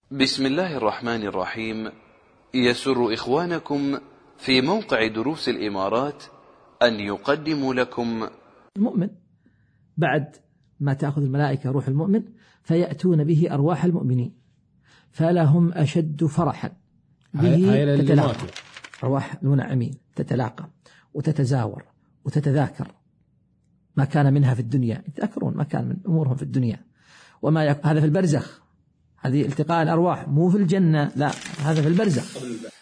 بسم الله الرحمن الرحيم. يسر إخوانكم في موقع دروس الإمارات أن يقدموا لكم المؤمن بعد ما تأخذ الملائكة روح المؤمن فيأتون به أرواح المؤمنين فلهم أشد فرحا به، تتلاقى أرواح المنعمين، تتلاقى وتتزاور وتتذاكر ما كان منها في الدنيا، يتذكرون ما كان من أمورهم في الدنيا هذا في البرزخ، هذه التقاء الأرواح مو في الجنة، لا هذا في البرزخ.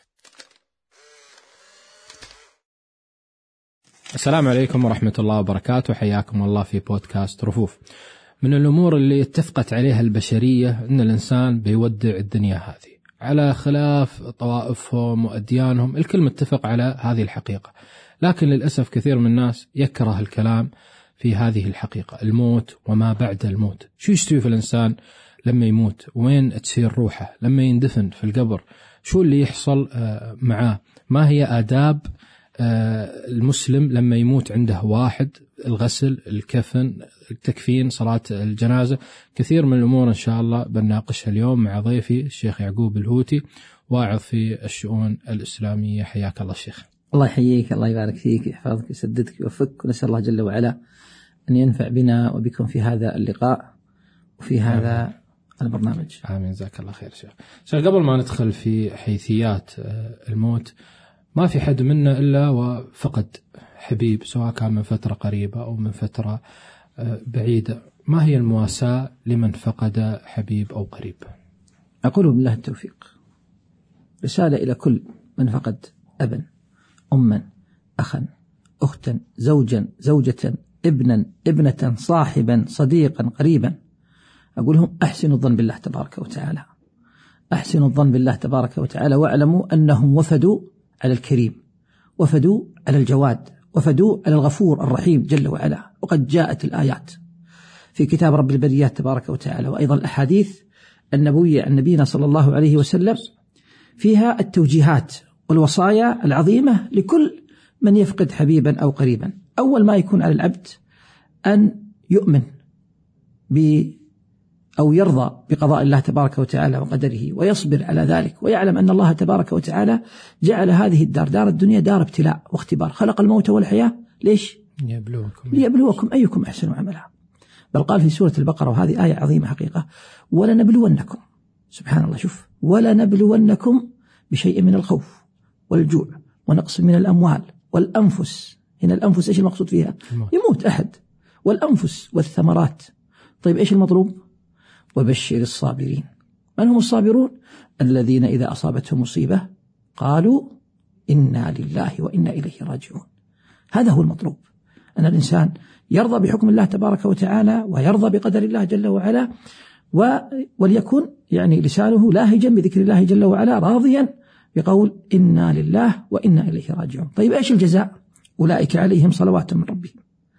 السلام عليكم ورحمة الله وبركاته، حياكم الله في بودكاست رفوف. من الأمور اللي اتفقت عليها البشرية أن الإنسان بيودع الدنيا هذه على خلاف طوائفهم وأديانهم، الكل متفق على هذه الحقيقة، لكن للأسف كثير من الناس يكره الكلام في هذه الحقيقة، الموت وما بعد الموت. شو يستوي في الإنسان لما يموت؟ وين تسير روحه لما يندفن في القبر؟ شو اللي يحصل معاه؟ ما هي آداب المسلم لما يموت عنده واحد؟ الغسل، الكفن، التكفين، صلاة الجنازة، كثير من الأمور إن شاء الله بنناقشها اليوم مع ضيفي الشيخ يعقوب الهوتي، واعظ في الشؤون الإسلامية. حياك الله شيخ. الله يحييك، الله يبارك فيك، يحفظك، يسددك، يوفقك، ونسأل الله جل وعلا أن ينفع بنا وبكم في هذا اللقاء وفي هذا البرنامج. آمين، جزاك الله خير شيخ. قبل ما ندخل في حيثيات الموت، ما في حد منا إلا وفقد حبيب، سواء كان من فترة قريبة أو من فترة بعيدة. ما هي المواساة لمن فقد حبيب أو قريب؟ أقول بالله التوفيق. رسالة إلى كل من فقد أبا، أما، أخا، أختا، زوجا، زوجة، ابنا، ابنة، صاحبا، صديقا، قريبا. أقول لهم أحسنوا الظن بالله تبارك وتعالى، أحسنوا الظن بالله تبارك وتعالى، واعلموا أنهم وفدوا على الكريم، وفدوا على الجواد، وفدوا على الغفور الرحيم جل وعلا. وقد جاءت الآيات في كتاب رب البريات تبارك وتعالى، وأيضا الأحاديث النبوية عن نبينا صلى الله عليه وسلم فيها التوجيهات والوصايا العظيمة لكل من يفقد حبيبا أو قريبا. أول ما يكون على العبد أن يؤمن أو يرضى بقضاء الله تبارك وتعالى وقدره، ويصبر على ذلك، ويعلم أن الله تبارك وتعالى جعل هذه الدار، دار الدنيا، دار ابتلاء واختبار. خلق الموت والحياة ليش؟ ليبلوكم أيكم أحسن عملا. بل قال في سورة البقرة، وهذه آية عظيمة حقيقة، ولنبلونكم، سبحان الله، شوف، ولنبلونكم بشيء من الخوف والجوع ونقص من الأموال والأنفس. هنا الأنفس إيش المقصود فيها؟ يموت أحد. والأنفس والثمرات. طيب إيش المطلوب؟ وبشر الصابرين. من هم الصابرون؟ الذين إذا أصابتهم مصيبة قالوا إنا لله وإنا إليه راجعون. هذا هو المطلوب، أن الإنسان يرضى بحكم الله تبارك وتعالى ويرضى بقدر الله جل وعلا، وليكن يعني لسانه لاهجا بذكر الله جل وعلا، راضيا بقول إنا لله وإنا إليه راجعون. طيب إيش الجزاء؟ أولئك عليهم صلوات من ربهم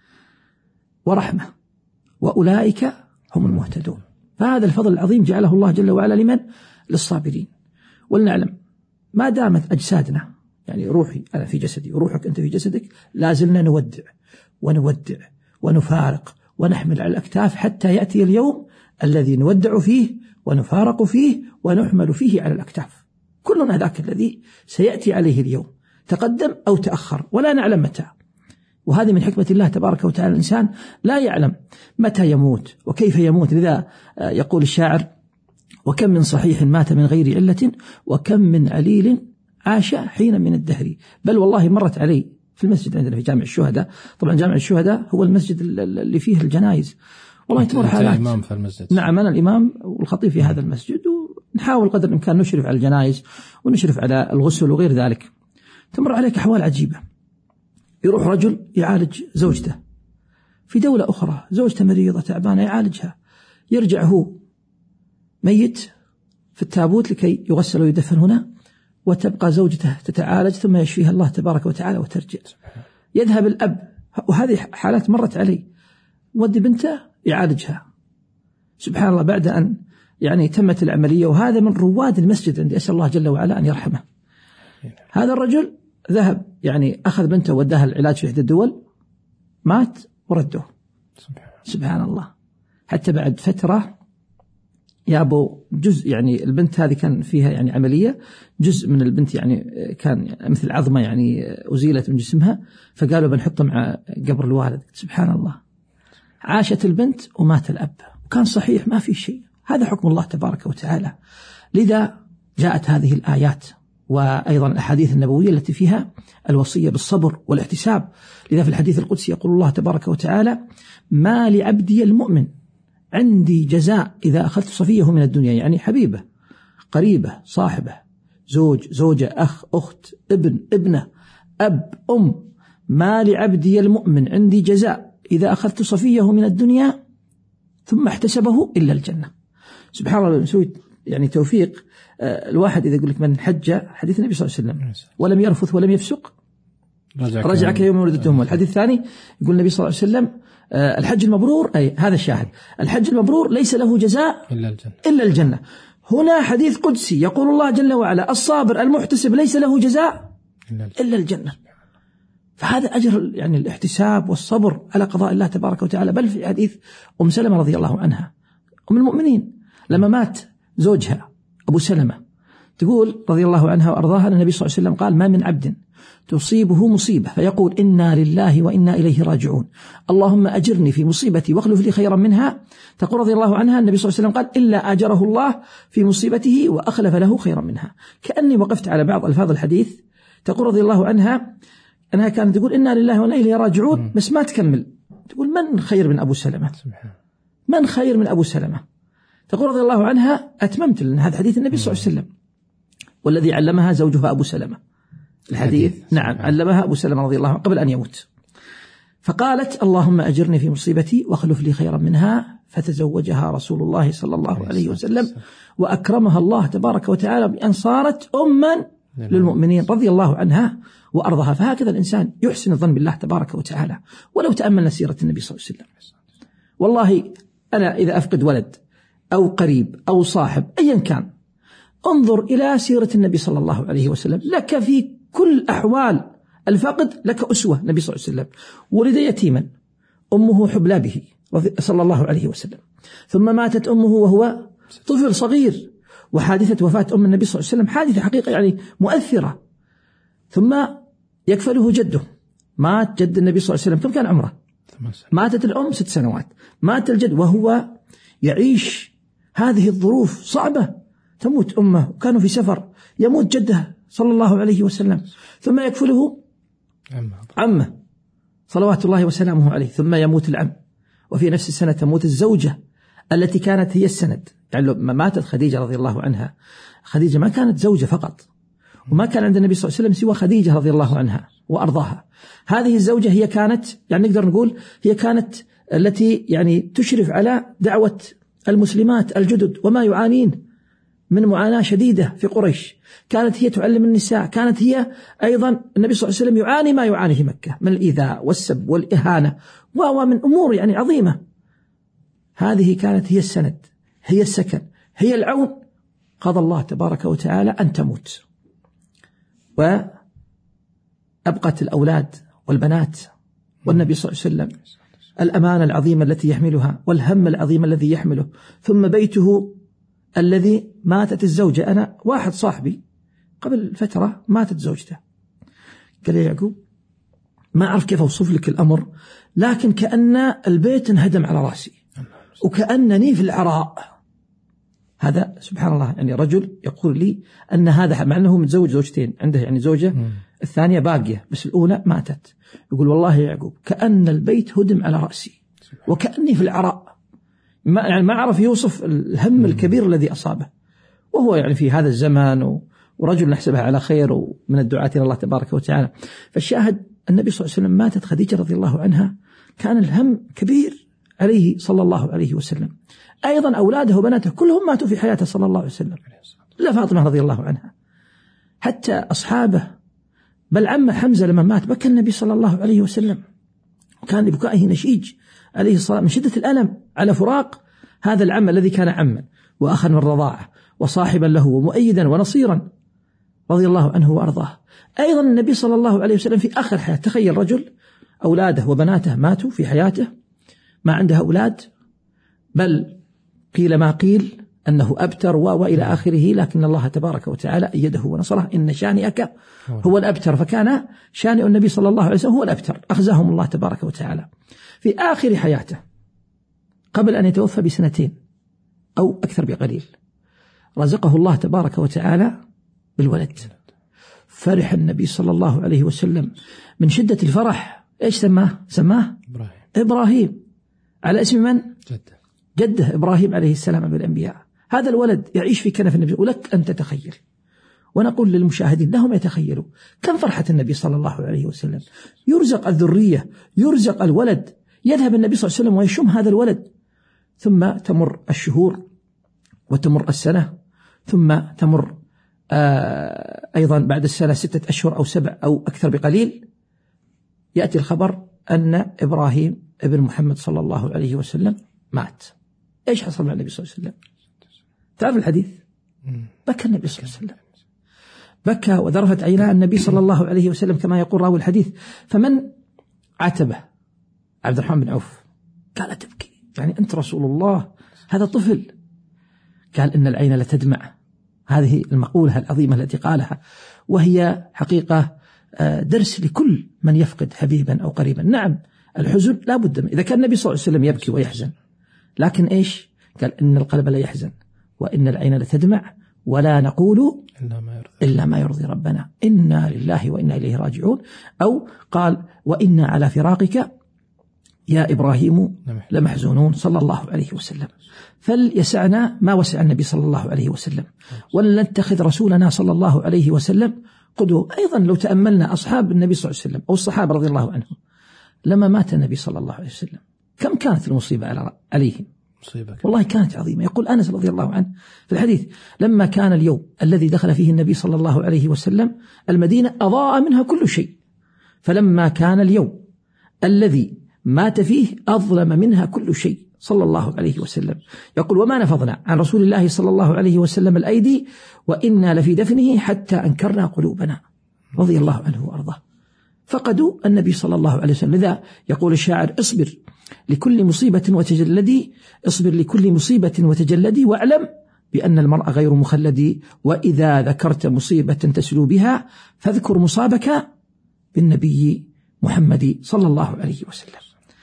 ورحمة وأولئك هم المهتدون. فهذا الفضل العظيم جعله الله جل وعلا لمن؟ للصابرين. ولنعلم ما دامت أجسادنا، يعني روحي أنا في جسدي وروحك أنت في جسدك، لازلنا نودع ونودع ونفارق ونحمل على الأكتاف حتى يأتي اليوم الذي نودع فيه ونفارق فيه ونحمل فيه على الأكتاف. كلنا ذاك الذي سيأتي عليه اليوم، تقدم أو تأخر ولا نعلم متى. وهذه من حكمة الله تبارك وتعالى، الإنسان لا يعلم متى يموت وكيف يموت. لذا يقول الشاعر: وكم من صحيح مات من غير علة، وكم من عليل عاش حين من الدهر. بل والله مرت علي في المسجد عندنا في جامع الشهداء، طبعا جامع الشهداء هو المسجد اللي فيه الجنائز، والله تمر حالات. إمام في المسجد. نعم، أنا الإمام والخطيب في هذا المسجد، ونحاول قدر الإمكان نشرف على الجنائز ونشرف على الغسل وغير ذلك. تمر عليك أحوال عجيبة. يروح رجل يعالج زوجته في دولة أخرى، زوجته مريضة تعبانة يعالجها، يرجع هو ميت في التابوت لكي يغسل ويدفن هنا، وتبقى زوجته تتعالج ثم يشفيها الله تبارك وتعالى وترجع. يذهب الأب، وهذه حالات مرت علي، ودي بنته يعالجها، سبحان الله، بعد أن يعني تمت العملية. وهذا من رواد المسجد عندي، أسأل الله جل وعلا أن يرحمه. هذا الرجل ذهب يعني أخذ بنته وداها العلاج في إحدى الدول، مات ورده، سبحان الله. حتى بعد فترة يا أبو جزء يعني البنت هذه كان فيها يعني عملية، جزء من البنت يعني كان مثل عظمة يعني أزيلت من جسمها، فقالوا بنحطه مع قبر الوالد. سبحان الله، عاشت البنت ومات الأب وكان صحيح ما في شيء. هذا حكم الله تبارك وتعالى. لذا جاءت هذه الآيات وأيضا الأحاديث النبوية التي فيها الوصية بالصبر والاحتساب. لذا في الحديث القدسي يقول الله تبارك وتعالى: ما لعبدي المؤمن عندي جزاء إذا أخذت صفيه من الدنيا، يعني حبيبة، قريبة، صاحبة، زوج، زوجة، أخ، أخت، ابن، ابنة، أب، أم. ما لعبدي المؤمن عندي جزاء إذا أخذت صفيه من الدنيا ثم احتسبه إلا الجنة. سبحان الله، نسوي يعني توفيق. الواحد إذا يقول لك من حج، حديث النبي صلى الله عليه وسلم، ولم يرفث ولم يفسق رجع كيوم ولدته أمه. الحديث الثاني يقول النبي صلى الله عليه وسلم: الحج المبرور، أي هذا الشاهد، الحج المبرور ليس له جزاء إلا الجنة. هنا حديث قدسي يقول الله جل وعلا: الصابر المحتسب ليس له جزاء إلا الجنة. فهذا أجر يعني الاحتساب والصبر على قضاء الله تبارك وتعالى. بل في حديث أم سلمة رضي الله عنها أم المؤمنين لما مات زوجها أبو سلمة، تقول رضي الله عنها وأرضاها: النبي صلى الله عليه وسلم قال: ما من عبد تصيبه مصيبة فيقول إنا لله وإنا إليه راجعون، اللهم أجرني في مصيبتي واخلف لي خيرا منها. تقول رضي الله عنها: النبي صلى الله عليه وسلم قال: إلا أجره الله في مصيبته وأخلف له خيرا منها. كأني وقفت على بعض ألفاظ الحديث. تقول رضي الله عنها أنها كانت تقول إنا لله وإنا إليه راجعون، بس ما تكمل، تقول: من خير من أبو سلمة؟ من خير من أبو سلمة؟ تقول رضي الله عنها: أتممت، لأن هذا حديث النبي صلى الله عليه وسلم، والذي علمها زوجها أبو سلمة. الحديث نعم، علمها أبو سلمة رضي الله عنه قبل أن يموت. فقالت: اللهم أجرني في مصيبتي واخلف لي خيرا منها. فتزوجها رسول الله صلى الله عليه وسلم وأكرمها الله تبارك وتعالى بأن صارت أما للمؤمنين رضي الله عنها وأرضها. فهكذا الإنسان يحسن الظن بالله تبارك وتعالى. ولو تأملنا سيرة النبي صلى الله عليه وسلم، والله أنا إذا أفقد ولد أو قريب أو صاحب أيا كان، انظر إلى سيرة النبي صلى الله عليه وسلم، لك في كل أحوال الفقد لك أسوة. النبي صلى الله عليه وسلم ولد يتيما، أمه حبلى به صلى الله عليه وسلم، ثم ماتت أمه وهو طفل صغير، وحادثة وفاة أم النبي صلى الله عليه وسلم حادثة حقيقة يعني مؤثرة. ثم يكفله جده، مات جد النبي صلى الله عليه وسلم، كم كان عمره؟ ماتت الأم 6 سنوات، مات الجد وهو يعيش هذه الظروف صعبة، تموت أمه وكانوا في سفر، يموت جده صلى الله عليه وسلم، ثم يكفله عمه صلوات الله وسلامه عليه، ثم يموت العم، وفي نفس السنة تموت الزوجة التي كانت هي السند. يعني لما ماتت خديجة رضي الله عنها، خديجة ما كانت زوجة فقط، وما كان عند النبي صلى الله عليه وسلم سوى خديجة رضي الله عنها وأرضاها. هذه الزوجة هي كانت يعني نقدر نقول هي كانت التي يعني تشرف على دعوة المسلمات الجدد وما يعانين من معاناة شديدة في قريش. كانت هي تعلم النساء، كانت هي أيضا النبي صلى الله عليه وسلم يعاني ما يعاني في مكة من الإيذاء والسب والإهانة ومن أمور يعني عظيمة. هذه كانت هي السند، هي السكن، هي العون. قضى الله تبارك وتعالى أن تموت، وأبقت الأولاد والبنات والنبي صلى الله عليه وسلم الأمانة العظيمة التي يحملها والهم العظيم الذي يحمله، ثم بيته الذي ماتت الزوجة. أنا واحد صاحبي قبل فترة ماتت زوجته، قال لي: يعقوب ما أعرف كيف أوصف لك الأمر، لكن كأن البيت انهدم على رأسي وكأنني في العراء. هذا سبحان الله، يعني رجل يقول لي أن هذا مع أنه متزوج زوجتين، عنده يعني زوجة الثانية باقية بس الأولى ماتت، يقول: والله يا يعقوب كأن البيت هدم على رأسي وكأني في العراء. ما عرف يوصف الهم الكبير الذي أصابه، وهو يعني في هذا الزمان ورجل نحسبها على خير ومن الدعاة إلى الله تبارك وتعالى. فالشاهد النبي صلى الله عليه وسلم ماتت خديجة رضي الله عنها، كان الهم كبير عليه صلى الله عليه وسلم. أيضا أولاده وبناته كلهم ماتوا في حياته صلى الله عليه وسلم، إلا فاطمة رضي الله عنها. حتى أصحابه، بل عم حمزة لما مات بكى النبي صلى الله عليه وسلم، وكان بكائه نشيج عليه الصلاة من شدة الألم على فراق هذا العم الذي كان عما وأخا من الرضاعة وصاحبا له ومؤيدا ونصيرا رضي الله عنه وأرضاه. أيضا النبي صلى الله عليه وسلم في آخر حياته، تخيل رجل أولاده وبناته ماتوا في حياته، ما عنده أولاد، بل قيل ما قيل أنه أبتر وإلى آخره، لكن الله تبارك وتعالى أيده ونصره. إن شانئك هو الأبتر، فكان شانئ النبي صلى الله عليه وسلم هو الأبتر، أخزاهم الله تبارك وتعالى. في آخر حياته قبل أن يتوفى بسنتين أو أكثر بقليل رزقه الله تبارك وتعالى بالولد. فرح النبي صلى الله عليه وسلم من شدة الفرح. إيش سماه إبراهيم، على اسم من؟ جده إبراهيم عليه السلام بالأنبياء. هذا الولد يعيش في كنف النبي، ولك أن تتخيل، ونقول للمشاهدين لهم يتخيلوا كم فرحة النبي صلى الله عليه وسلم. يرزق الذرية، يرزق الولد، يذهب النبي صلى الله عليه وسلم ويشم هذا الولد، ثم تمر الشهور وتمر السنة، ثم تمر أيضا بعد السنة 6 أشهر أو 7 أو أكثر بقليل، يأتي الخبر أن إبراهيم ابن محمد صلى الله عليه وسلم مات. إيش حصل مع النبي صلى الله عليه وسلم؟ تعرف الحديث؟ بكى النبي صلى الله عليه وسلم، بكى وذرفت عيناه النبي صلى الله عليه وسلم كما يقول راوي الحديث. فمن عاتبه؟ عبد الرحمن بن عوف. قال تبكي، يعني أنت رسول الله، هذا طفل. قال إن العين لتدمع. هذه المقولة العظيمة التي قالها، وهي حقيقة درس لكل من يفقد حبيبا أو قريبا. نعم الحزن لا بد منه، إذا كان النبي صلى الله عليه وسلم يبكي ويحزن، لكن إيش قال؟ إن القلب لا يحزن وإن العين لتدمع ولا نقول إلا ما يرضي ربنا، إنا لله وإنا إليه راجعون. أو قال وإنا على فراقك يا إبراهيم لمحزونون صلى الله عليه وسلم. فليسعنا ما وسع النبي صلى الله عليه وسلم، ولنتخذ رسولنا صلى الله عليه وسلم قدوة. أيضا لو تأملنا أصحاب النبي صلى الله عليه وسلم أو الصحابة رضي الله عنهم، لما مات النبي صلى الله عليه وسلم كم كانت المصيبة عليهم؟ والله كانت عظيمة. يقول أنس رضي الله عنه في الحديث: لما كان اليوم الذي دخل فيه النبي صلى الله عليه وسلم المدينة أضاء منها كل شيء، فلما كان اليوم الذي مات فيه أظلم منها كل شيء صلى الله عليه وسلم. يقول: وما نفضنا عن رسول الله صلى الله عليه وسلم الأيدي وإنا لفي دفنه حتى أنكرنا قلوبنا، رضي الله عنه وأرضاه. فقدوا النبي صلى الله عليه وسلم. لذا يقول الشاعر: اصبر لكل مصيبة وتجلدي، اصبر لكل مصيبة وتجلدي، واعلم بأن المرء غير مخلد، وإذا ذكرت مصيبة تسلو بها فاذكر مصابك بالنبي محمد صلى الله عليه وسلم.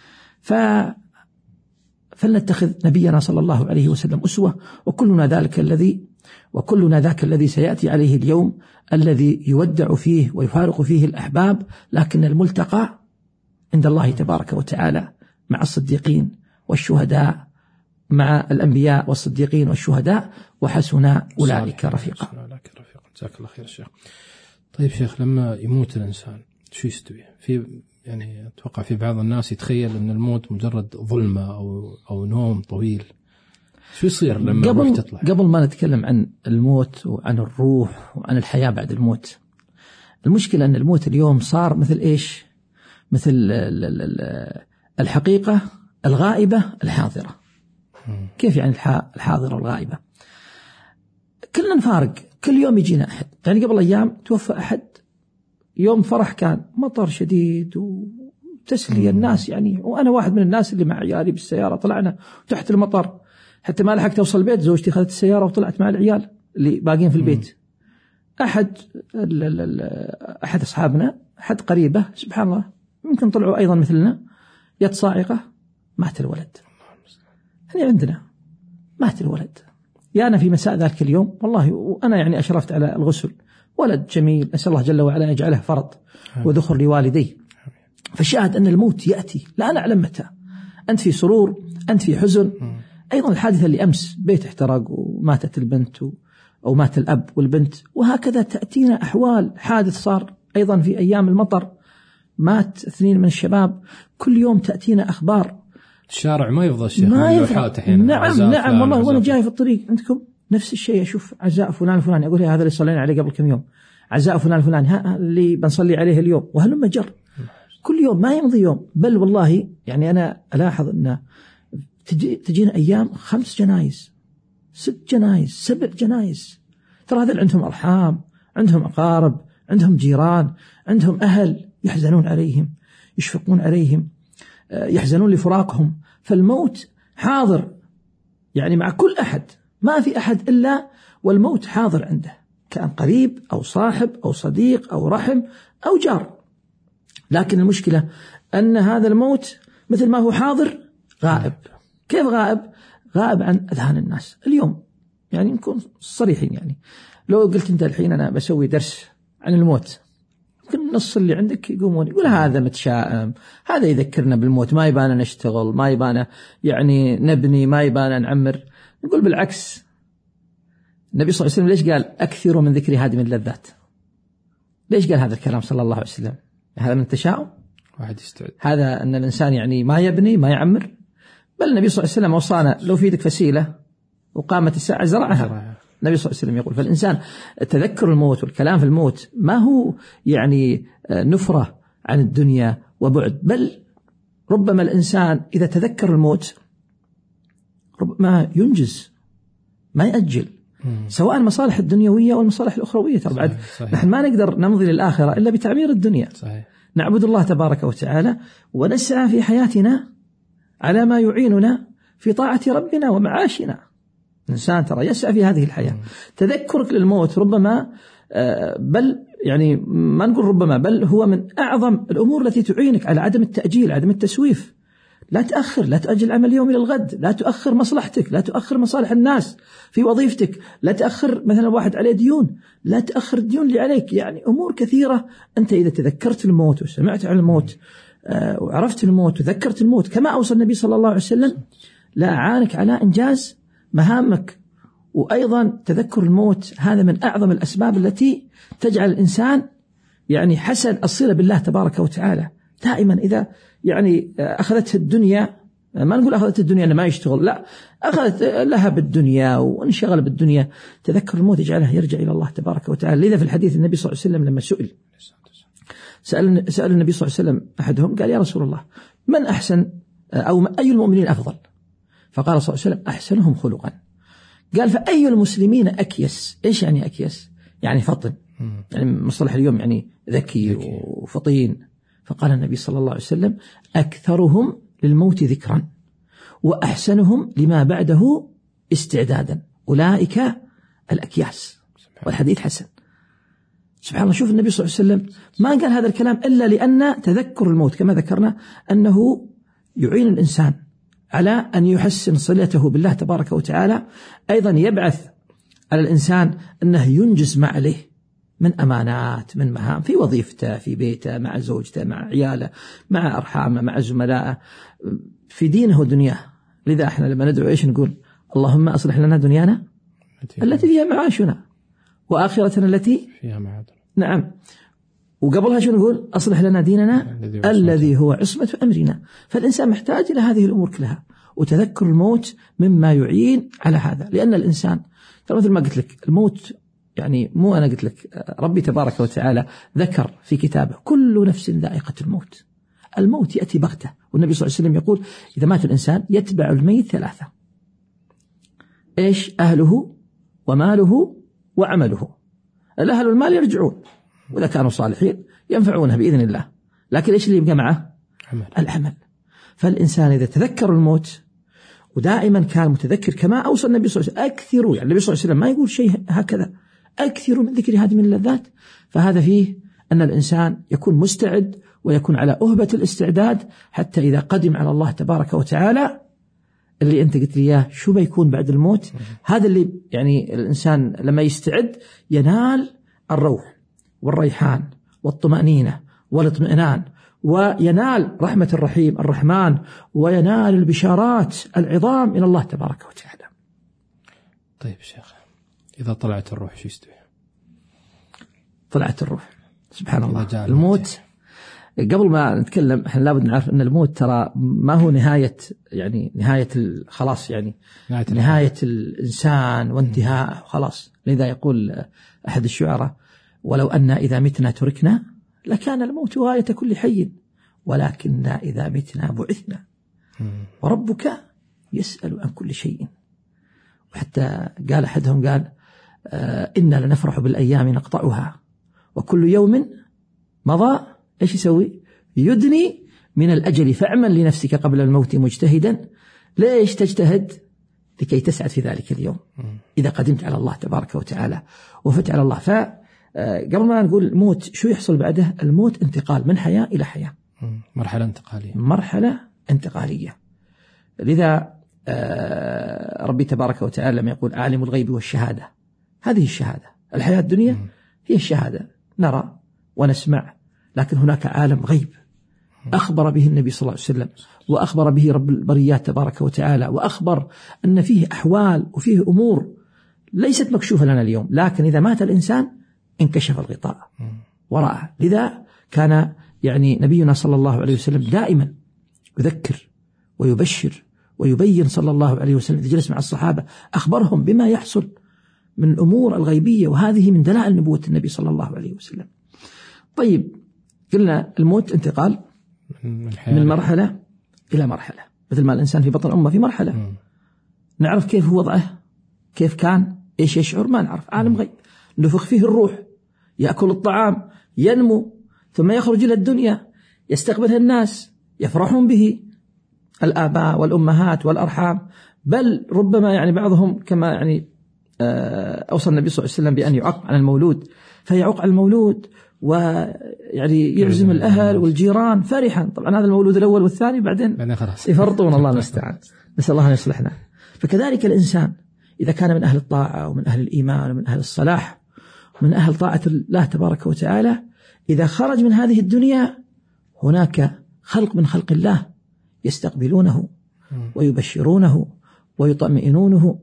فلنتخذ نبينا صلى الله عليه وسلم أسوة، وكلنا ذاك الذي سيأتي عليه اليوم الذي يودع فيه ويفارق فيه الأحباب، لكن الملتقى عند الله تبارك وتعالى مع الصديقين والشهداء، مع الأنبياء والصديقين والشهداء، وحسن أولئك رفيقا. جزاك الله خير شيخ. طيب شيخ، لما يموت الإنسان شو يستوي؟ يعني أتوقع في بعض الناس يتخيل أن الموت مجرد ظلمة أو نوم طويل. شو يصير لما الروح تطلع؟ قبل ما نتكلم عن الموت وعن الروح وعن الحياة بعد الموت، المشكلة أن الموت اليوم صار مثل إيش؟ مثل الحقيقة الغائبة الحاضرة. كيف يعني الحاضرة والغائبة؟ كلنا نفارق، كل يوم يجينا أحد. يعني قبل أيام توفى أحد، يوم فرح كان مطر شديد وتسلية الناس يعني، وأنا واحد من الناس اللي مع عيالي بالسيارة طلعنا تحت المطر، حتى ما لحقت أوصل البيت زوجتي خذت السيارة وطلعت مع العيال اللي باقين في البيت. أحد أصحابنا، أحد قريبة، سبحان الله يمكن طلعوا أيضا مثلنا، يد صاعقة، مات الولد. يعني عندنا مات الولد. أنا في مساء ذلك اليوم والله، وأنا يعني أشرفت على الغسل، ولد جميل، أسأل الله جل وعلا أن يجعله فرض وذخر لوالديه. فالشاهد أن الموت يأتي لا نعلم متى، أنت في سرور، أنت في حزن. أيضا الحادثة اللي أمس، بيت احترق وماتت البنت أو مات الأب والبنت، وهكذا تأتينا أحوال. حادث صار أيضا في أيام المطر، مات 2 من الشباب. كل يوم تأتينا أخبار. الشارع ما يفضل شيء، ما يفضل. نعم والله. وأنا جاي في الطريق عندكم نفس الشيء، أشوف عزاء فلان فلان، أقول هذا اللي صلينا عليه قبل كم يوم، عزاء فلان فلان، اللي بنصلي عليه اليوم، وهلم جر. كل يوم ما يمضي يوم. بل والله يعني أنا ألاحظ أن تجينا أيام 5 جنايز، 6 جنايز، 7 جنايز. ترى هذا عندهم أرحام، عندهم أقارب، عندهم جيران، عندهم أهل يحزنون عليهم، يشفقون عليهم، يحزنون لفراقهم. فالموت حاضر يعني مع كل أحد، ما في أحد إلا والموت حاضر عنده، كان قريب أو صاحب أو صديق أو رحم أو جار. لكن المشكلة أن هذا الموت مثل ما هو حاضر غائب. كيف غائب؟ غائب عن أذهان الناس اليوم. يعني نكون صريحين، يعني لو قلت أنت الحين أنا بسوي درس عن الموت، يمكن نص اللي عندك يقومون يقول هذا متشائم، هذا يذكرنا بالموت، ما يبانا نشتغل، ما يبانا يعني نبني، ما يبانا نعمر. نقول بالعكس، النبي صلى الله عليه وسلم ليش قال أكثروا من ذكر هادم اللذات؟ ليش قال هذا الكلام صلى الله عليه وسلم؟ هذا من التشاؤم؟ واحد يستعد هذا أن الإنسان يعني ما يبني ما يعمر؟ بل النبي صلى الله عليه وسلم وصانا لو في يدك فسيلة وقامت الساعة زرعها. النبي صلى الله عليه وسلم يقول. فالإنسان تذكر الموت والكلام في الموت ما هو يعني نفرة عن الدنيا وبعد، بل ربما الإنسان إذا تذكر الموت ربما ينجز ما يأجل، سواء المصالح الدنيوية والمصالح الأخروية. طبعا نحن ما نقدر نمضي للآخرة إلا بتعمير الدنيا. صحيح. نعبد الله تبارك وتعالى ونسعى في حياتنا على ما يعيننا في طاعة ربنا ومعاشنا. الإنسان ترى يسعى في هذه الحياة. تذكرك للموت ربما بل يعني ما نقول ربما، بل هو من أعظم الأمور التي تعينك على عدم التأجيل، عدم التسويف. لا تأخر، لا تأجل عمل يوم إلى الغد، لا تؤخر مصلحتك، لا تؤخر مصالح الناس في وظيفتك، لا تأخر مثلا واحد عليه ديون، لا تأخر الديون اللي عليك. يعني أمور كثيرة أنت إذا تذكرت الموت وسمعت عن الموت وعرفت الموت وذكرت الموت كما أوصى النبي صلى الله عليه وسلم، لا أعانك على إنجاز مهامك. وأيضا تذكر الموت هذا من أعظم الأسباب التي تجعل الإنسان يعني حسن الصلة بالله تبارك وتعالى. دائما إذا يعني أخذت الدنيا، ما نقول أخذت الدنيا أنه ما يشتغل، لا، أخذت لها بالدنيا وانشغل بالدنيا، تذكر الموت يجعله يرجع إلى الله تبارك وتعالى. لذا في الحديث النبي صلى الله عليه وسلم لما سأل النبي صلى الله عليه وسلم أحدهم قال: يا رسول الله، من أحسن أو أي المؤمنين أفضل؟ فقال صلى الله عليه وسلم: أحسنهم خلقا. قال: فأي المسلمين أكيس؟ إيش يعني أكيس؟ يعني فطن، يعني مصطلح اليوم يعني ذكي وفطين. فقال النبي صلى الله عليه وسلم: أكثرهم للموت ذكرا وأحسنهم لما بعده استعدادا، أولئك الأكياس. والحديث حسن. سبحان الله. شوف النبي صلى الله عليه وسلم ما قال هذا الكلام إلا لأن تذكر الموت كما ذكرنا أنه يعين الإنسان على أن يحسن صلته بالله تبارك وتعالى. أيضا يبعث على الإنسان أنه ينجز ما عليه من أمانات، من مهام في وظيفته، في بيته، مع زوجته، مع عياله، مع أرحامه، مع زملائه، في دينه ودنياه. لذا احنا لما ندعو ايش نقول؟ اللهم أصلح لنا دنيانا التي فيها معاشنا وآخرتنا التي فيها معادنا. نعم. وقبلها شو نقول؟ أصلح لنا ديننا الذي هو عصمة أمرنا. فالإنسان محتاج إلى هذه الأمور كلها، وتذكر الموت مما يعين على هذا. لأن الإنسان ترى مثل ما قلت لك الموت يعني مو أنا قلت لك، ربي تبارك وتعالى ذكر في كتابه: كل نفس ذائقة الموت. الموت يأتي بغتة. والنبي صلى الله عليه وسلم يقول: إذا مات الإنسان يتبع الميت ثلاثة: إيش؟ أهله وماله وعمله. الأهل والمال يرجعون، وإذا كانوا صالحين ينفعونه بإذن الله، لكن إيش اللي يبقى معه؟ العمل. فالإنسان إذا تذكر الموت ودائما كان متذكر كما أوصى النبي صلى الله عليه وسلم، أكثروا، يعني النبي صلى الله عليه وسلم ما يقول شيء هكذا، أكثروا من ذكر هذه من اللذات. فهذا فيه أن الإنسان يكون مستعد ويكون على أهبة الاستعداد حتى إذا قدم على الله تبارك وتعالى اللي أنت قلت لي إياه شو بيكون بعد الموت. هذا اللي يعني الإنسان لما يستعد ينال الروح والريحان والطمأنينة والاطمئنان، وينال رحمة الرحيم الرحمن، وينال البشارات العظام من الله تبارك وتعالى. طيب شيخ، إذا طلعت الروح شو يستوي؟ طلعت الروح سبحان الله. الموت قبل ما نتكلم احنا لابد نعرف أن الموت ترى ما هو نهاية، يعني نهاية خلاص، يعني نهاية الإنسان وانتهاء خلاص. لذا يقول أحد الشعراء: ولو أن إذا متنا تركنا لكان الموت غاية كل حي، ولكننا إذا متنا بعثنا وربك يسأل عن كل شيء. وحتى قال أحدهم قال: إنا لنفرح بالأيام نقطعها وكل يوم مضى إيش يسوي؟ يدني من الأجل، فاعمل لنفسك قبل الموت مجتهدا. ليش تجتهد؟ لكي تسعد في ذلك اليوم إذا قدمت على الله تبارك وتعالى وفت على الله. فقبل ما نقول الموت شو يحصل بعده؟ الموت انتقال من حياة إلى حياة، مرحلة انتقالية. لذا ربي تبارك وتعالى لما يقول عالم الغيب والشهادة، هذه الشهادة. الحياة الدنيا هي الشهادة، نرى ونسمع، لكن هناك عالم غيب أخبر به النبي صلى الله عليه وسلم، وأخبر به رب البريات تبارك وتعالى، وأخبر أن فيه أحوال وفيه أمور ليست مكشوفة لنا اليوم، لكن إذا مات الإنسان انكشف الغطاء وراءه. لذا كان يعني نبينا صلى الله عليه وسلم دائما يذكر ويبشر ويبين صلى الله عليه وسلم. إذا جلس مع الصحابة أخبرهم بما يحصل من الأمور الغيبية، وهذه من دلائل نبوة النبي صلى الله عليه وسلم. طيب، قلنا الموت انتقال من مرحلة إلى مرحلة، مثل ما الإنسان في بطن أمه في مرحلة نعرف كيف هو وضعه، كيف كان، إيش يشعر، ما نعرف، عالم غيب. نفخ فيه الروح، يأكل الطعام، ينمو، ثم يخرج إلى الدنيا، يستقبلها الناس، يفرحون به الآباء والأمهات والأرحام، بل ربما يعني بعضهم كما يعني أوصى النبي صلى الله عليه وسلم بأن يعق عن المولود، فيعق على المولود ويعني يعزم الأهل والجيران فرحا. طبعا هذا المولود الأول والثاني بعدين يفرطون، الله المستعان، نسأل الله أن يصلحنا. فكذلك الإنسان إذا كان من أهل الطاعة ومن أهل الإيمان ومن أهل الصلاح ومن أهل طاعة الله تبارك وتعالى، إذا خرج من هذه الدنيا هناك خلق من خلق الله يستقبلونه ويبشرونه ويطمئنونه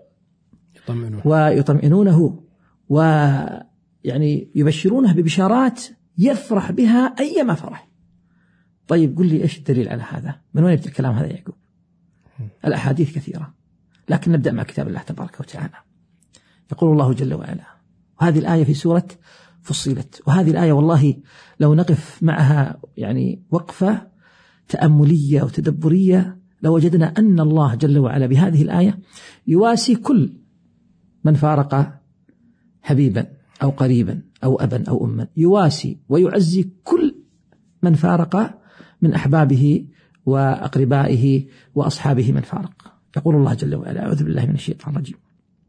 ويعني يبشرونه ببشارات يفرح بها أيما فرح. طيب قل لي إيش الدليل على هذا؟ من وين يبدأ الكلام هذا يا يعقوب؟ الأحاديث كثيرة، لكن نبدأ مع كتاب الله تبارك وتعالى. يقول الله جل وعلا، وهذه الآية في سورة فصلت، وهذه الآية والله لو نقف معها يعني وقفة تأملية وتدبرية لوجدنا أن الله جل وعلا بهذه الآية يواسي كل من فارق حبيبا أو قريبا أو أبا أو أما، يواسي ويعزي كل من فارق من أحبابه وأقربائه وأصحابه من فارق. يقول الله جل وعلا، أعوذ بالله من الشيطان الرجيم،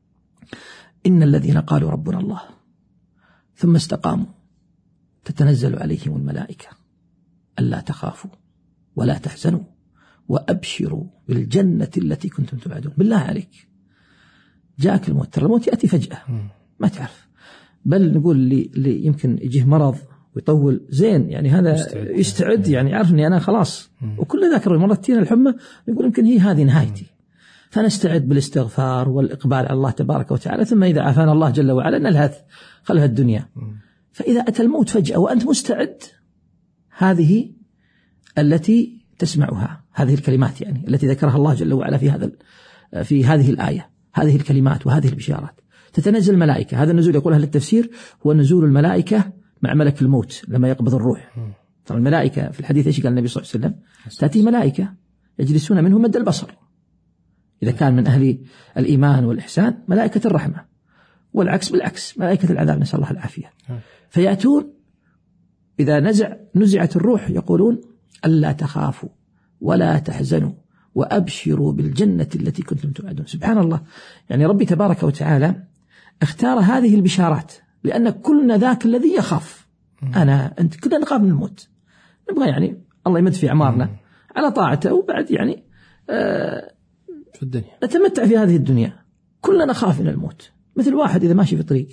إن الذين قالوا ربنا الله ثم استقاموا تتنزل عليهم الملائكة ألا تخافوا ولا تحزنوا وأبشروا بالجنة التي كنتم توعدون. بالله عليك، جاءك الموت، ترى الموت يأتي فجأة ما تعرف، بل نقول اللي يمكن يجيه مرض ويطول زين يعني هذا يستعد، يعني يعرف أني أنا خلاص، وكل ذاكر مرة تينا الحمى يقول يمكن هي هذه نهايتي، فنستعد بالاستغفار والإقبال على الله تبارك وتعالى، ثم إذا عافانا الله جل وعلا نلهث خلف الدنيا. فإذا أتى الموت فجأة وأنت مستعد، هذه التي تسمعها، هذه الكلمات يعني التي ذكرها الله جل وعلا في هذه الآية، هذه الكلمات وهذه البشارات. تتنزل الملائكة، هذا النزول يقول أهل التفسير هو نزول الملائكة مع ملك الموت لما يقبض الروح. طبعا الملائكة في الحديث ايش قال النبي صلى الله عليه وسلم؟ تأتي ملائكة يجلسون منهم مد البصر، إذا كان من أهل الإيمان والإحسان ملائكة الرحمة، والعكس بالعكس ملائكة العذاب، نسأل الله العافية. فيأتون إذا نزعت الروح يقولون ألا تخافوا ولا تحزنوا وأبشروا بالجنة التي كنتم توعدون. سبحان الله، يعني ربي تبارك وتعالى اختار هذه البشارات لأن كلنا ذاك الذي يخاف، أنا أنت كلنا نخاف من الموت، نبغى يعني الله يمد في أعمارنا على طاعته، وبعد يعني في الدنيا نتمتع في هذه الدنيا. كلنا نخاف من الموت، مثل واحد إذا ماشي في طريق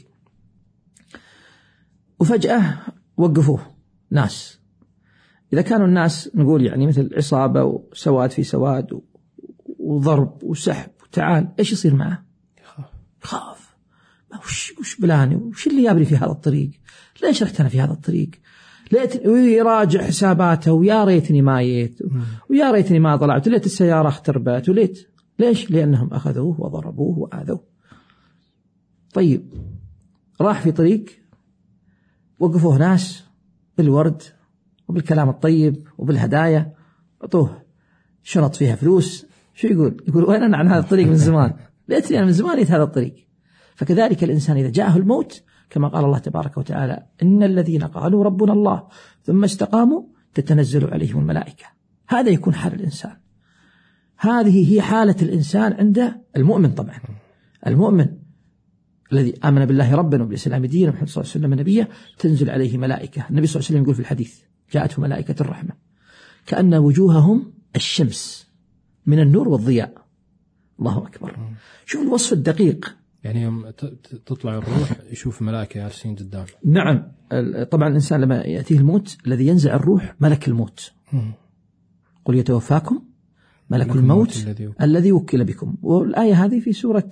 وفجأة وقفوه ناس، إذا كانوا الناس نقول يعني مثل عصابة وسواد في سواد وضرب وسحب وتعال، إيش يصير معه؟ يخاف. وش بلاني، وش اللي يابري في هذا الطريق، ليش رحت أنا في هذا الطريق، ويراجع حساباته، ويا ريتني ما جيت، ويا ريتني ما طلعت، ليت السيارة اختربت، ليش؟ لأنهم أخذوه وضربوه وآذوه. طيب راح في طريق وقفوه ناس بالورد وبالكلام الطيب وبالهدايا، أعطوه شنط فيها فلوس، شو يقول وين أنا عن هذا الطريق من زمان، ليتني أنا من زمان جيت هذا الطريق. فكذلك الإنسان إذا جاءه الموت كما قال الله تبارك وتعالى، إن الذين قالوا ربنا الله ثم استقاموا تتنزل عليهم الملائكة. هذا يكون حال الإنسان، هذه هي حالة الإنسان عند المؤمن. طبعا المؤمن الذي آمن بالله ربا وبالإسلام دينا ومحمد صلى الله عليه وسلم نبيا تنزل عليه ملائكة. النبي صلى الله عليه وسلم يقول في الحديث جاءته ملائكة الرحمة كأن وجوههم الشمس من النور والضياء. الله أكبر. شوف الوصف الدقيق. يعني يوم تطلع الروح يشوف ملائكة جالسين قدامه. نعم. طبعا الإنسان لما يأتيه الموت الذي ينزع الروح ملك الموت. قل يتوفاكم ملك الموت الذي وكل بكم. والآية هذه في سورة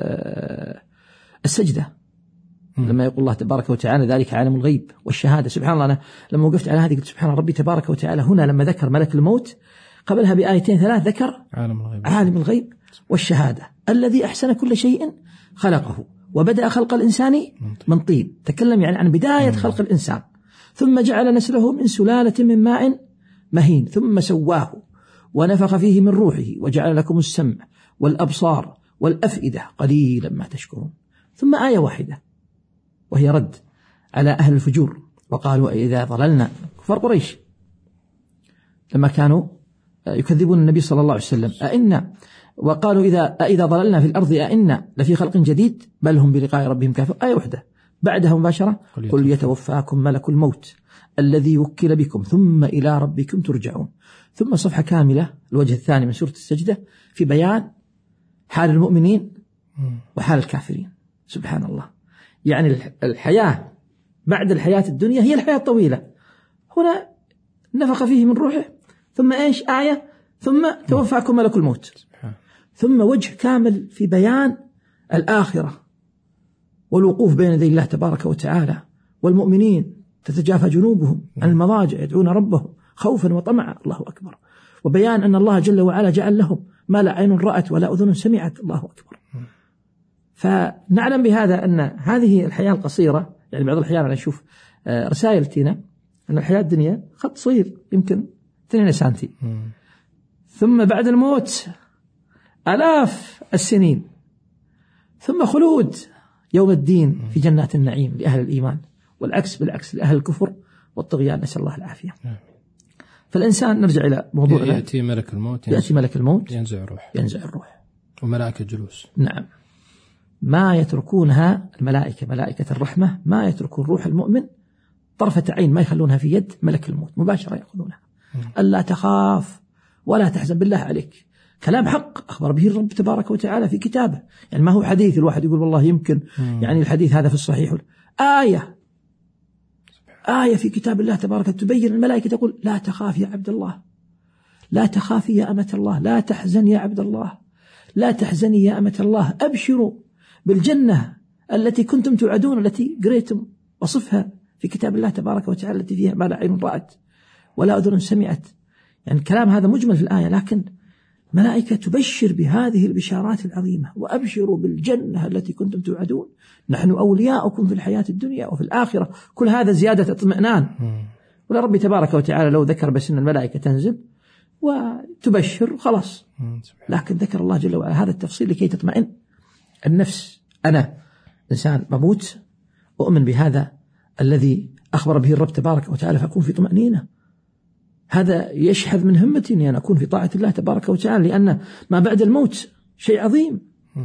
السجدة لما يقول الله تبارك وتعالى ذلك عالم الغيب والشهادة. سبحان الله، أنا لما وقفت على هذه قلت سبحان ربي تبارك وتعالى هنا لما ذكر ملك الموت قبلها بآيتين ثلاث ذكر عالم الغيب والشهادة الذي أحسن كل شيء خلقه وبدأ خلق الإنسان من طين. تكلم يعني عن بداية خلق الإنسان، ثم جعل نسله من سلالة من ماء مهين، ثم سواه ونفخ فيه من روحه وجعل لكم السمع والأبصار والأفئدة قليلا ما تشكرون. ثم آية واحدة وهي رد على أهل الفجور وقالوا إذا ضللنا، كفار قريش لما كانوا يكذبون النبي صلى الله عليه وسلم، وقالوا إذا ضللنا في الأرض أئنا لفي خلق جديد بل هم بلقاء ربهم كافرون. آية واحدة بعدها مباشرة قل يتوفاكم ملك الموت الذي وكل بكم ثم إلى ربكم ترجعون. ثم صفحة كاملة الوجه الثاني من سورة السجدة في بيان حال المؤمنين وحال الكافرين. سبحان الله، يعني الحياة بعد الحياة الدنيا هي الحياة الطويلة. هنا نفخ فيه من روحه، ثم إيش آية ثم توفاكم ملك الموت، ثم وجه كامل في بيان الآخرة والوقوف بين يدي الله تبارك وتعالى، والمؤمنين تتجافى جنوبهم عن المضاجع يدعون ربهم خوفا وطمعا. الله أكبر. وبيان أن الله جل وعلا جعل لهم ما لا عين رأت ولا أذن سمعت. الله أكبر. فنعلم بهذا أن هذه الحياة القصيرة، يعني بعض الأحيان أنا أشوف رسائل تينا أن الحياة الدنيا خط صغير يمكن 2 سنتي، ثم بعد الموت آلاف السنين، ثم خلود يوم الدين في جنات النعيم لأهل الإيمان، والعكس بالعكس لأهل الكفر والطغيان، نسأل الله العافية. فالإنسان نرجع إلى موضوعنا. يأتي ملك الموت ينزع الروح وملائكة جلوس. نعم، ما يتركونها الملائكة ملائكة الرحمة، ما يتركون روح المؤمن طرفة عين، ما يخلونها في يد ملك الموت، مباشرة يأخذونها. ألا تخاف ولا تحزن بالله عليك. كلام حق أخبر به الرب تبارك وتعالى في كتابه، يعني ما هو حديث الواحد يقول والله يمكن يعني الحديث هذا في الصحيح. آية في كتاب الله تبارك تبين الملائكة تقول لا تخاف يا عبد الله، لا تخافي يا أمة الله، لا تحزن يا عبد الله، لا تحزني يا أمة الله، أبشروا بالجنة التي كنتم توعدون، التي قريتم وصفها في كتاب الله تبارك وتعالى، التي فيها ما لا عين رأت ولا أذن سمعت. يعني الكلام هذا مجمل في الآية، لكن ملائكة تبشر بهذه البشارات العظيمة، وأبشروا بالجنة التي كنتم توعدون، نحن أولياؤكم في الحياة الدنيا وفي الآخرة. كل هذا زيادة اطمئنان. ولا ربي تبارك وتعالى لو ذكر بس أن الملائكة تنزل وتبشر خلاص، لكن ذكر الله جل وعلا هذا التفصيل لكي تطمئن النفس. أنا إنسان بموت أؤمن بهذا الذي أخبر به الرب تبارك وتعالى فأكون في طمأنينة. هذا يشحذ من همتي أن أكون في طاعة الله تبارك وتعالى، لأن ما بعد الموت شيء عظيم،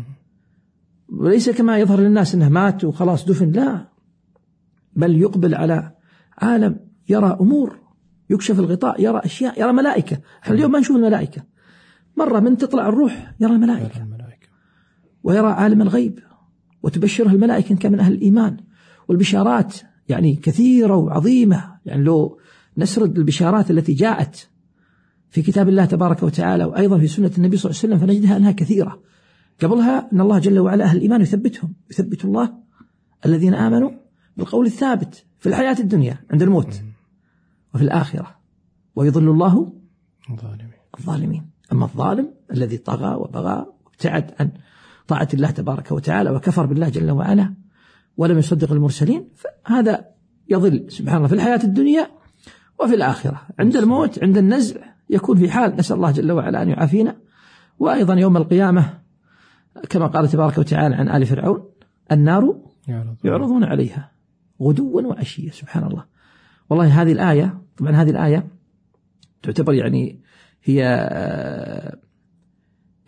وليس كما يظهر للناس أنه مات وخلاص دفن، لا، بل يقبل على عالم يرى أمور، يكشف الغطاء، يرى أشياء، يرى ملائكة. اليوم ما نشوف الملائكة، مرة من تطلع الروح يرى الملائكة، ويرى عالم الغيب وتبشره الملائكة إن كان من أهل الإيمان. والبشارات يعني كثيرة وعظيمة، يعني لو نسرد البشارات التي جاءت في كتاب الله تبارك وتعالى وأيضا في سنة النبي صلى الله عليه وسلم فنجدها أنها كثيرة. قبلها أن الله جل وعلا أهل الإيمان يثبتهم، يثبت الله الذين آمنوا بالقول الثابت في الحياة الدنيا عند الموت وفي الآخرة، ويضل الله الظالمين. أما الظالم الذي طغى وبغى وابتعد عن طاعة الله تبارك وتعالى وكفر بالله جل وعلا ولم يصدق المرسلين، فهذا يضل سبحان الله في الحياة الدنيا وفي الآخرة. عند الموت عند النزع يكون في حال، نسأل الله جل وعلا أن يعافينا. وأيضا يوم القيامة كما قال تبارك وتعالى عن آل فرعون النار يعرضون عليها غدوا وعشيا. سبحان الله. والله هذه الآية، طبعا هذه الآية تعتبر يعني هي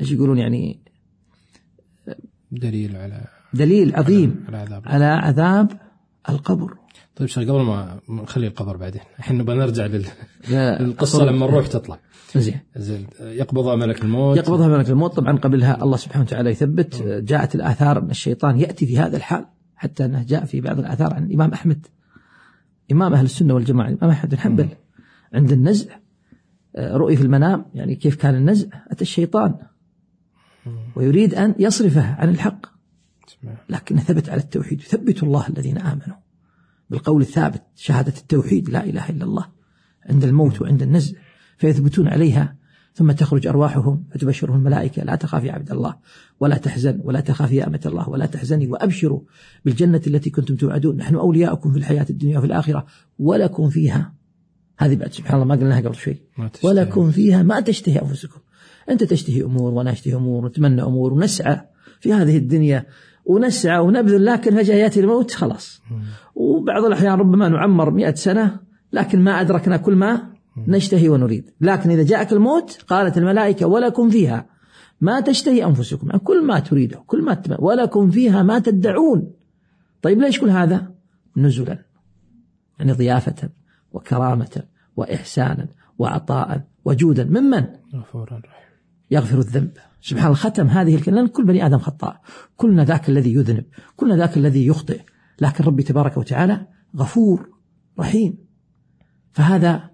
إيش يقولون يعني دليل عظيم على عذاب القبر. طيب شيخ قبل ما نخلي القبر بعدين احنا بنرجع للقصة لما الروح تطلع. زين. يقبضها ملك الموت. يقبضها ملك الموت. طبعا قبلها الله سبحانه وتعالى يثبت. جاءت الآثار أن الشيطان يأتي في هذا الحال، حتى أنه جاء في بعض الآثار عن الإمام أحمد إمام أهل السنة والجماعة الإمام أحمد بن حنبل عند النزع رؤي في المنام، يعني كيف كان النزع، أتى الشيطان ويريد أن يصرفه عن الحق، لكنه ثبت على التوحيد. يثبت الله الذين آمنوا بالقول الثابت، شهادة التوحيد لا إله إلا الله عند الموت وعند النزع، فيثبتون عليها، ثم تخرج أرواحهم فتبشرهم الملائكة لا تخافي يا عبد الله ولا تحزن ولا تخافي يا أمة الله ولا تحزني وأبشروا بالجنة التي كنتم توعدون نحن أولياؤكم في الحياة الدنيا وفي الآخرة ولكم فيها. هذه بعد سبحان الله ما قلناها قبل شوي. ولكم فيها ما تشتهي أنفسكم. أنت تشتهي أمور وأنا أشتهي أمور ونتمنى أمور ونسعى في هذه الدنيا ونسعى ونبذل، لكن فجأة يأتي الموت خلاص. وبعض الأحيان ربما نعمر 100 سنة لكن ما أدركنا كل ما نشتهي ونريد. لكن إذا جاءك الموت قالت الملائكة ولكم فيها ما تشتهي أنفسكم، يعني كل ما تريده كل ما ولكم فيها ما تدعون. طيب ليش كل هذا؟ نزلا، يعني ضيافة وكرامة وإحسانا وعطاء وجودا ممن يغفر الذنب. سبحان الله ختم هذه الكلمة. كل بني آدم خطاء، كلنا ذاك الذي يذنب، كلنا ذاك الذي يخطئ، لكن ربي تبارك وتعالى غفور رحيم. فهذا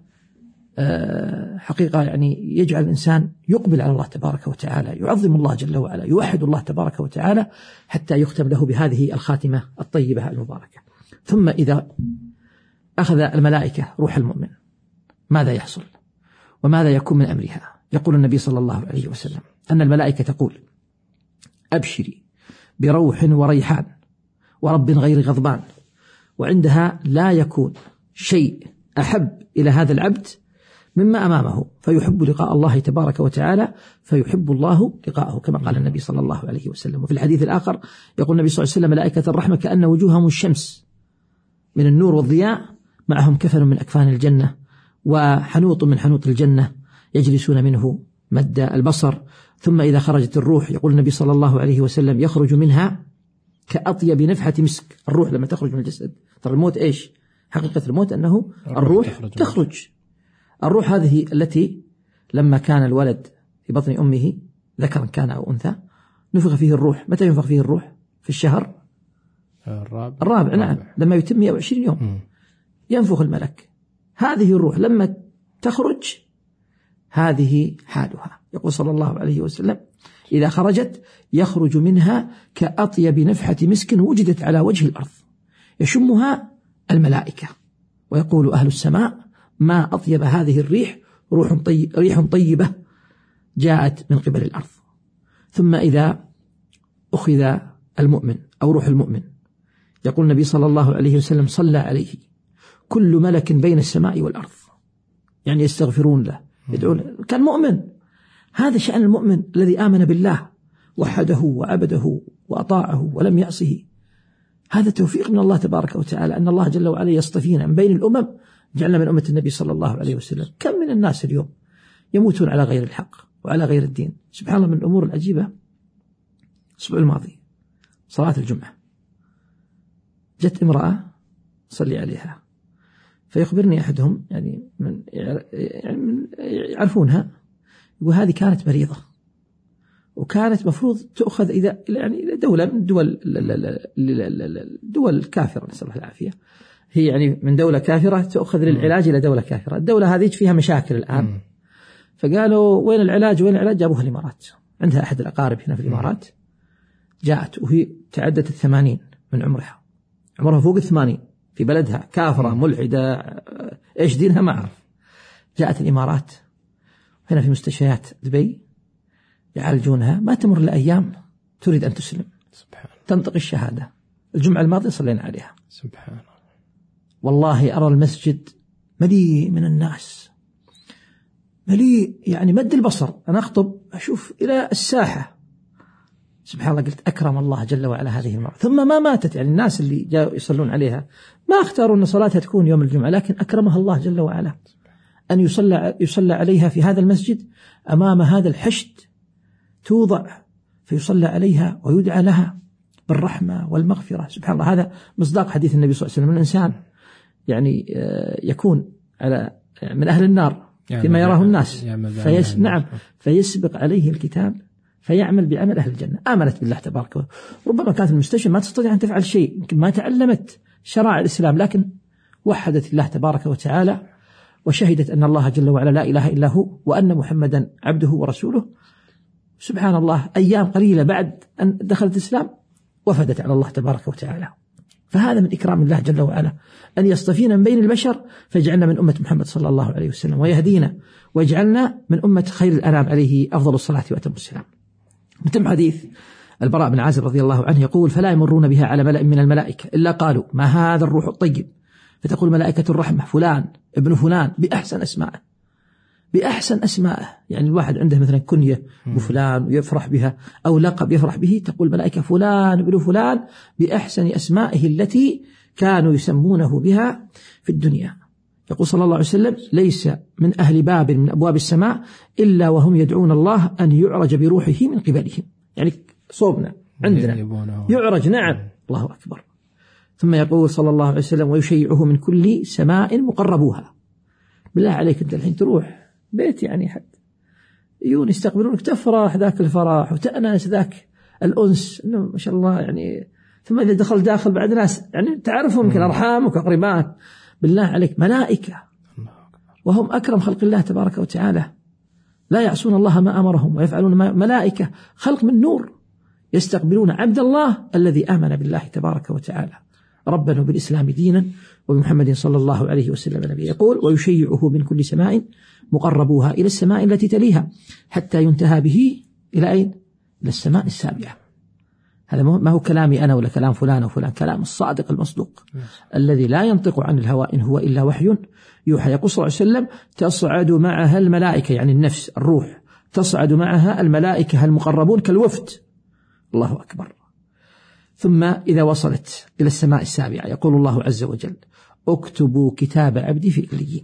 حقيقة يعني يجعل الإنسان يقبل على الله تبارك وتعالى، يعظم الله جل وعلا، يوحد الله تبارك وتعالى حتى يختم له بهذه الخاتمة الطيبة المباركة. ثم إذا أخذ الملائكة روح المؤمن ماذا يحصل وماذا يكون من أمرها؟ يقول النبي صلى الله عليه وسلم أن الملائكة تقول أبشري بروح وريحان ورب غير غضبان، وعندها لا يكون شيء أحب إلى هذا العبد مما أمامه فيحب لقاء الله تبارك وتعالى فيحب الله لقاءه، كما قال النبي صلى الله عليه وسلم. وفي الحديث الآخر يقول النبي صلى الله عليه وسلم ملائكة الرحمة كأن وجوههم الشمس من النور والضياء، معهم كفن من أكفان الجنة وحنوط من حنوط الجنة يجلسون منه مد البصر. ثم إذا خرجت الروح يقول النبي صلى الله عليه وسلم يخرج منها كأطيب نفحة مسك. الروح لما تخرج من الجسد، ترى الموت إيش حقيقة الموت؟ أنه الروح تخرج. الروح هذه التي لما كان الولد في بطن أمه ذكرا كان أو أنثى نفخ فيه الروح. متى ينفخ فيه الروح؟ في الشهر الرابع. نعم، لما يتم 120 يوم ينفخ الملك. هذه الروح لما تخرج هذه حالها. يقول صلى الله عليه وسلم إذا خرجت يخرج منها كأطيب نفحة مسك وجدت على وجه الأرض، يشمها الملائكة ويقول أهل السماء ما أطيب هذه الريح، ريح طيبة جاءت من قبل الأرض. ثم إذا أخذ المؤمن أو روح المؤمن يقول النبي صلى الله عليه وسلم صلى عليه كل ملك بين السماء والأرض، يعني يستغفرون له يدعون. كان مؤمن. هذا شأن المؤمن الذي آمن بالله وحده وعبده وأطاعه ولم يعصه. هذا توفيق من الله تبارك وتعالى، أن الله جل وعلا يصطفينا من بين الأمم جعلنا من أمة النبي صلى الله عليه وسلم. كم من الناس اليوم يموتون على غير الحق وعلى غير الدين. سبحان الله، من الأمور العجيبة الأسبوع الماضي صلاة الجمعة جت امرأة صلي عليها، فيخبرني أحدهم يعني من يعرفونها، وهذه كانت مريضة وكانت مفروض تأخذ إذا يعني دولة من دول كافرة نسأل الله العافية، هي يعني من دولة كافرة تأخذ للعلاج إلى دولة كافرة. الدولة هذه فيها مشاكل الآن، فقالوا وين العلاج وين العلاج؟ جابوها الإمارات. عندها أحد الأقارب هنا في الإمارات، جاءت وهي تعدت 80 من عمرها فوق 80 في بلدها، كافرة ملحدة إيش دينها ما أعرف. جاءت الإمارات هنا في مستشفيات دبي يعالجونها، ما تمر الأيام تريد أن تسلم، تنطق الشهادة. الجمعة الماضية صلينا عليها. سبحان الله. والله أرى المسجد مليء من الناس، مليء يعني مد البصر. أنا أخطب أشوف إلى الساحة. سبحان الله، قلت أكرم الله جل وعلا هذه المرأة. ثم ما ماتت، يعني الناس اللي جاءوا يصلون عليها ما اختاروا أن صلاتها تكون يوم الجمعة، لكن أكرمها الله جل وعلا أن يصلى عليها في هذا المسجد أمام هذا الحشد، توضع فيصلى عليها ويدعى لها بالرحمة والمغفرة. سبحان الله، هذا مصداق حديث النبي صلى الله عليه وسلم: الإنسان يعني يكون من أهل النار فيما يراه الناس فيسبق عليه الكتاب فيعمل بعمل أهل الجنة. آمنت بالله تبارك وتعالى، ربما كانت المستشفى ما تستطيع أن تفعل شيء، يمكن ما تعلمت شرائع الإسلام، لكن وحدت الله تبارك وتعالى وشهدت أن الله جل وعلا لا إله إلا هو وأن محمدا عبده ورسوله. سبحان الله، أيام قليلة بعد أن دخلت الإسلام وفدت على الله تبارك وتعالى. فهذا من إكرام الله جل وعلا أن يصطفينا من بين البشر فيجعلنا من أمة محمد صلى الله عليه وسلم، ويهدينا ويجعلنا من أمة خير الأنام عليه أفضل الصلاة وأتم السلام. متم حديث البراء بن عازب رضي الله عنه يقول: فلا يمرون بها على ملأ من الملائكة إلا قالوا ما هذا الروح الطيب، فتقول ملائكة الرحمة فلان ابن فلان بأحسن أسمائه. يعني الواحد عنده مثلا كنية بفلان ويفرح بها أو لقب يفرح به، تقول ملائكة فلان ابن فلان بأحسن أسمائه التي كانوا يسمونه بها في الدنيا. يقول صلى الله عليه وسلم: ليس من أهل باب من أبواب السماء إلا وهم يدعون الله أن يعرج بروحه من قبلهم. يعني صوبنا عندنا يعرج، نعم، الله أكبر. ثم يقول صلى الله عليه وسلم: ويشيعه من كل سماء مقربوها. بالله عليك أنت الحين تروح بيت يعني حد يجون يستقبلونك تفرح ذاك الفرح وتأنس ذاك الأنس، إنه ما شاء الله يعني. ثم إذا دخل داخل بعد ناس يعني تعرفهم يمكن أرحامك وقريبات، بالله عليك ملائكة وهم أكرم خلق الله تبارك وتعالى، لا يعصون الله ما أمرهم ويفعلون ما. ملائكة خلق من نور يستقبلون عبد الله الذي آمن بالله تبارك وتعالى ربنا بالإسلام دينا وبمحمد صلى الله عليه وسلم نبي. يقول: ويشيعه من كل سماء مقربوها إلى السماء التي تليها حتى ينتهى به إلى أين؟ إلى السماء السابعة. هذا ما هو كلامي أنا ولا كلام فلان وفلان، كلام الصادق المصدوق الذي لا ينطق عن الهوى إن هو إلا وحي يوحى. يقول صلى الله عليه وسلم: تصعد معها الملائكة، يعني النفس الروح، تصعد معها الملائكة المقربون كالوفد. الله أكبر. ثم إذا وصلت إلى السماء السابعة يقول الله عز وجل: اكتبوا كتاب عبدي في عليين.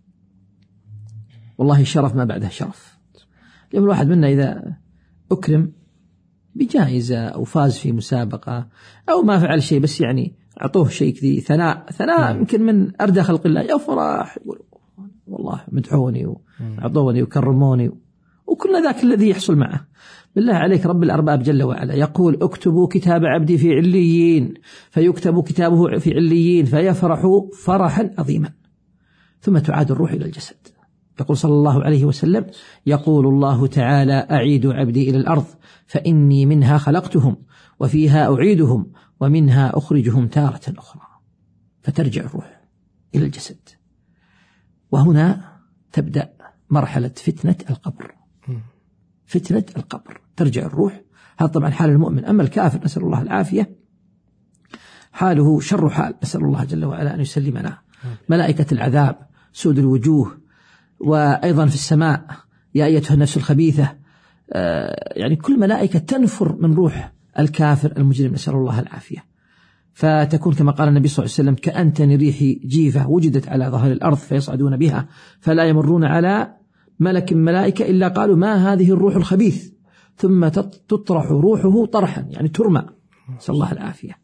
والله شرف ما بعده شرف. لأن الواحد منا إذا أكرم بجائزة أو فاز في مسابقة أو ما فعل شيء بس يعني أعطوه شيء كذي ثناء يمكن من أردى خلق الله، يفرح يقول والله مدحوني وعطوني وكرموني وكل ذاك الذي يحصل معه. بالله عليك رب الأرباب جل وعلا يقول: اكتبوا كتاب عبدي في عليين، فيكتب كتابه في عليين فيفرح فرحا عظيما. ثم تعاد الروح إلى الجسد. يقول صلى الله عليه وسلم: يقول الله تعالى: أعيد عبدي إلى الأرض فإني منها خلقتهم وفيها أعيدهم ومنها أخرجهم تارة أخرى. فترجع الروح إلى الجسد. وهنا تبدأ مرحلة فتنة القبر. فتنة القبر، ترجع الروح. هذا طبعا حال المؤمن. أما الكافر نسأل الله العافية حاله شر حال، نسأل الله جل وعلا أن يسلمنا. ملائكة العذاب، سود الوجوه، وأيضا في السماء يا أيتها النفس الخبيثة، يعني كل ملائكة تنفر من روح الكافر المجرم، نسأل الله العافية. فتكون كما قال النبي صلى الله عليه وسلم: كأنتن ريح جيفة وجدت على ظهر الأرض فيصعدون بها فلا يمرون على ملك ملائكة إلا قالوا ما هذه الروح الخبيث، ثم تطرح روحه طرحا، يعني ترمى، نسأل الله العافية.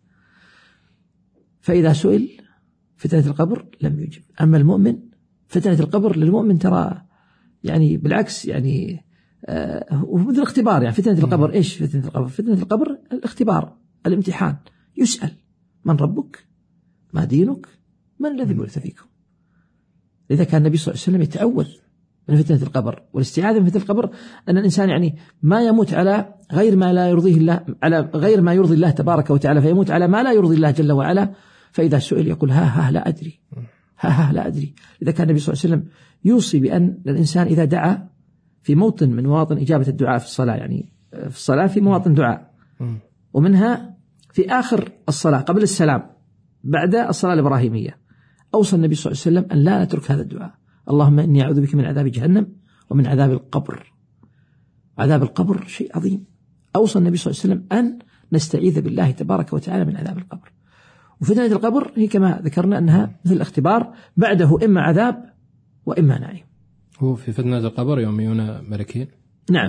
فإذا سئل فتنة القبر لم يجب. أما المؤمن فتنة القبر للمؤمن ترى يعني بالعكس، يعني ومثل الاختبار. يعني فتنة القبر إيش؟ فتنة القبر، فتنة القبر الاختبار، الامتحان. يسأل: من ربك؟ ما دينك؟ من الذي بعث فيكم؟ إذا كان النبي صلى الله عليه وسلم يتعوذ من فتنة القبر، والاستعاذة من فتنة القبر أن الإنسان يعني ما يموت على غير ما لا يرضيه الله، على غير ما يرضي الله تبارك وتعالى، فيموت على ما لا يرضي الله جل وعلا. فإذا سئل يقول: ها لا أدري، ها لا أدري. إذا كان النبي صلى الله عليه وسلم يوصي بأن الإنسان إذا دعا في موطن من مواطن إجابة الدعاء في الصلاة، يعني في الصلاة في مواطن دعاء، ومنها في آخر الصلاة قبل السلام بعد الصلاة الإبراهيمية، أوصى النبي صلى الله عليه وسلم أن لا نترك هذا الدعاء: اللهم إني أعوذ بك من عذاب جهنم ومن عذاب القبر. عذاب القبر شيء عظيم. أوصى النبي صلى الله عليه وسلم أن نستعيذ بالله تبارك وتعالى من عذاب القبر. وفتنة القبر هي كما ذكرنا أنها مثل الاختبار، بعده إما عذاب وإما نعيم. هو في فتنة القبر يوم يؤمنون ملكين؟ نعم،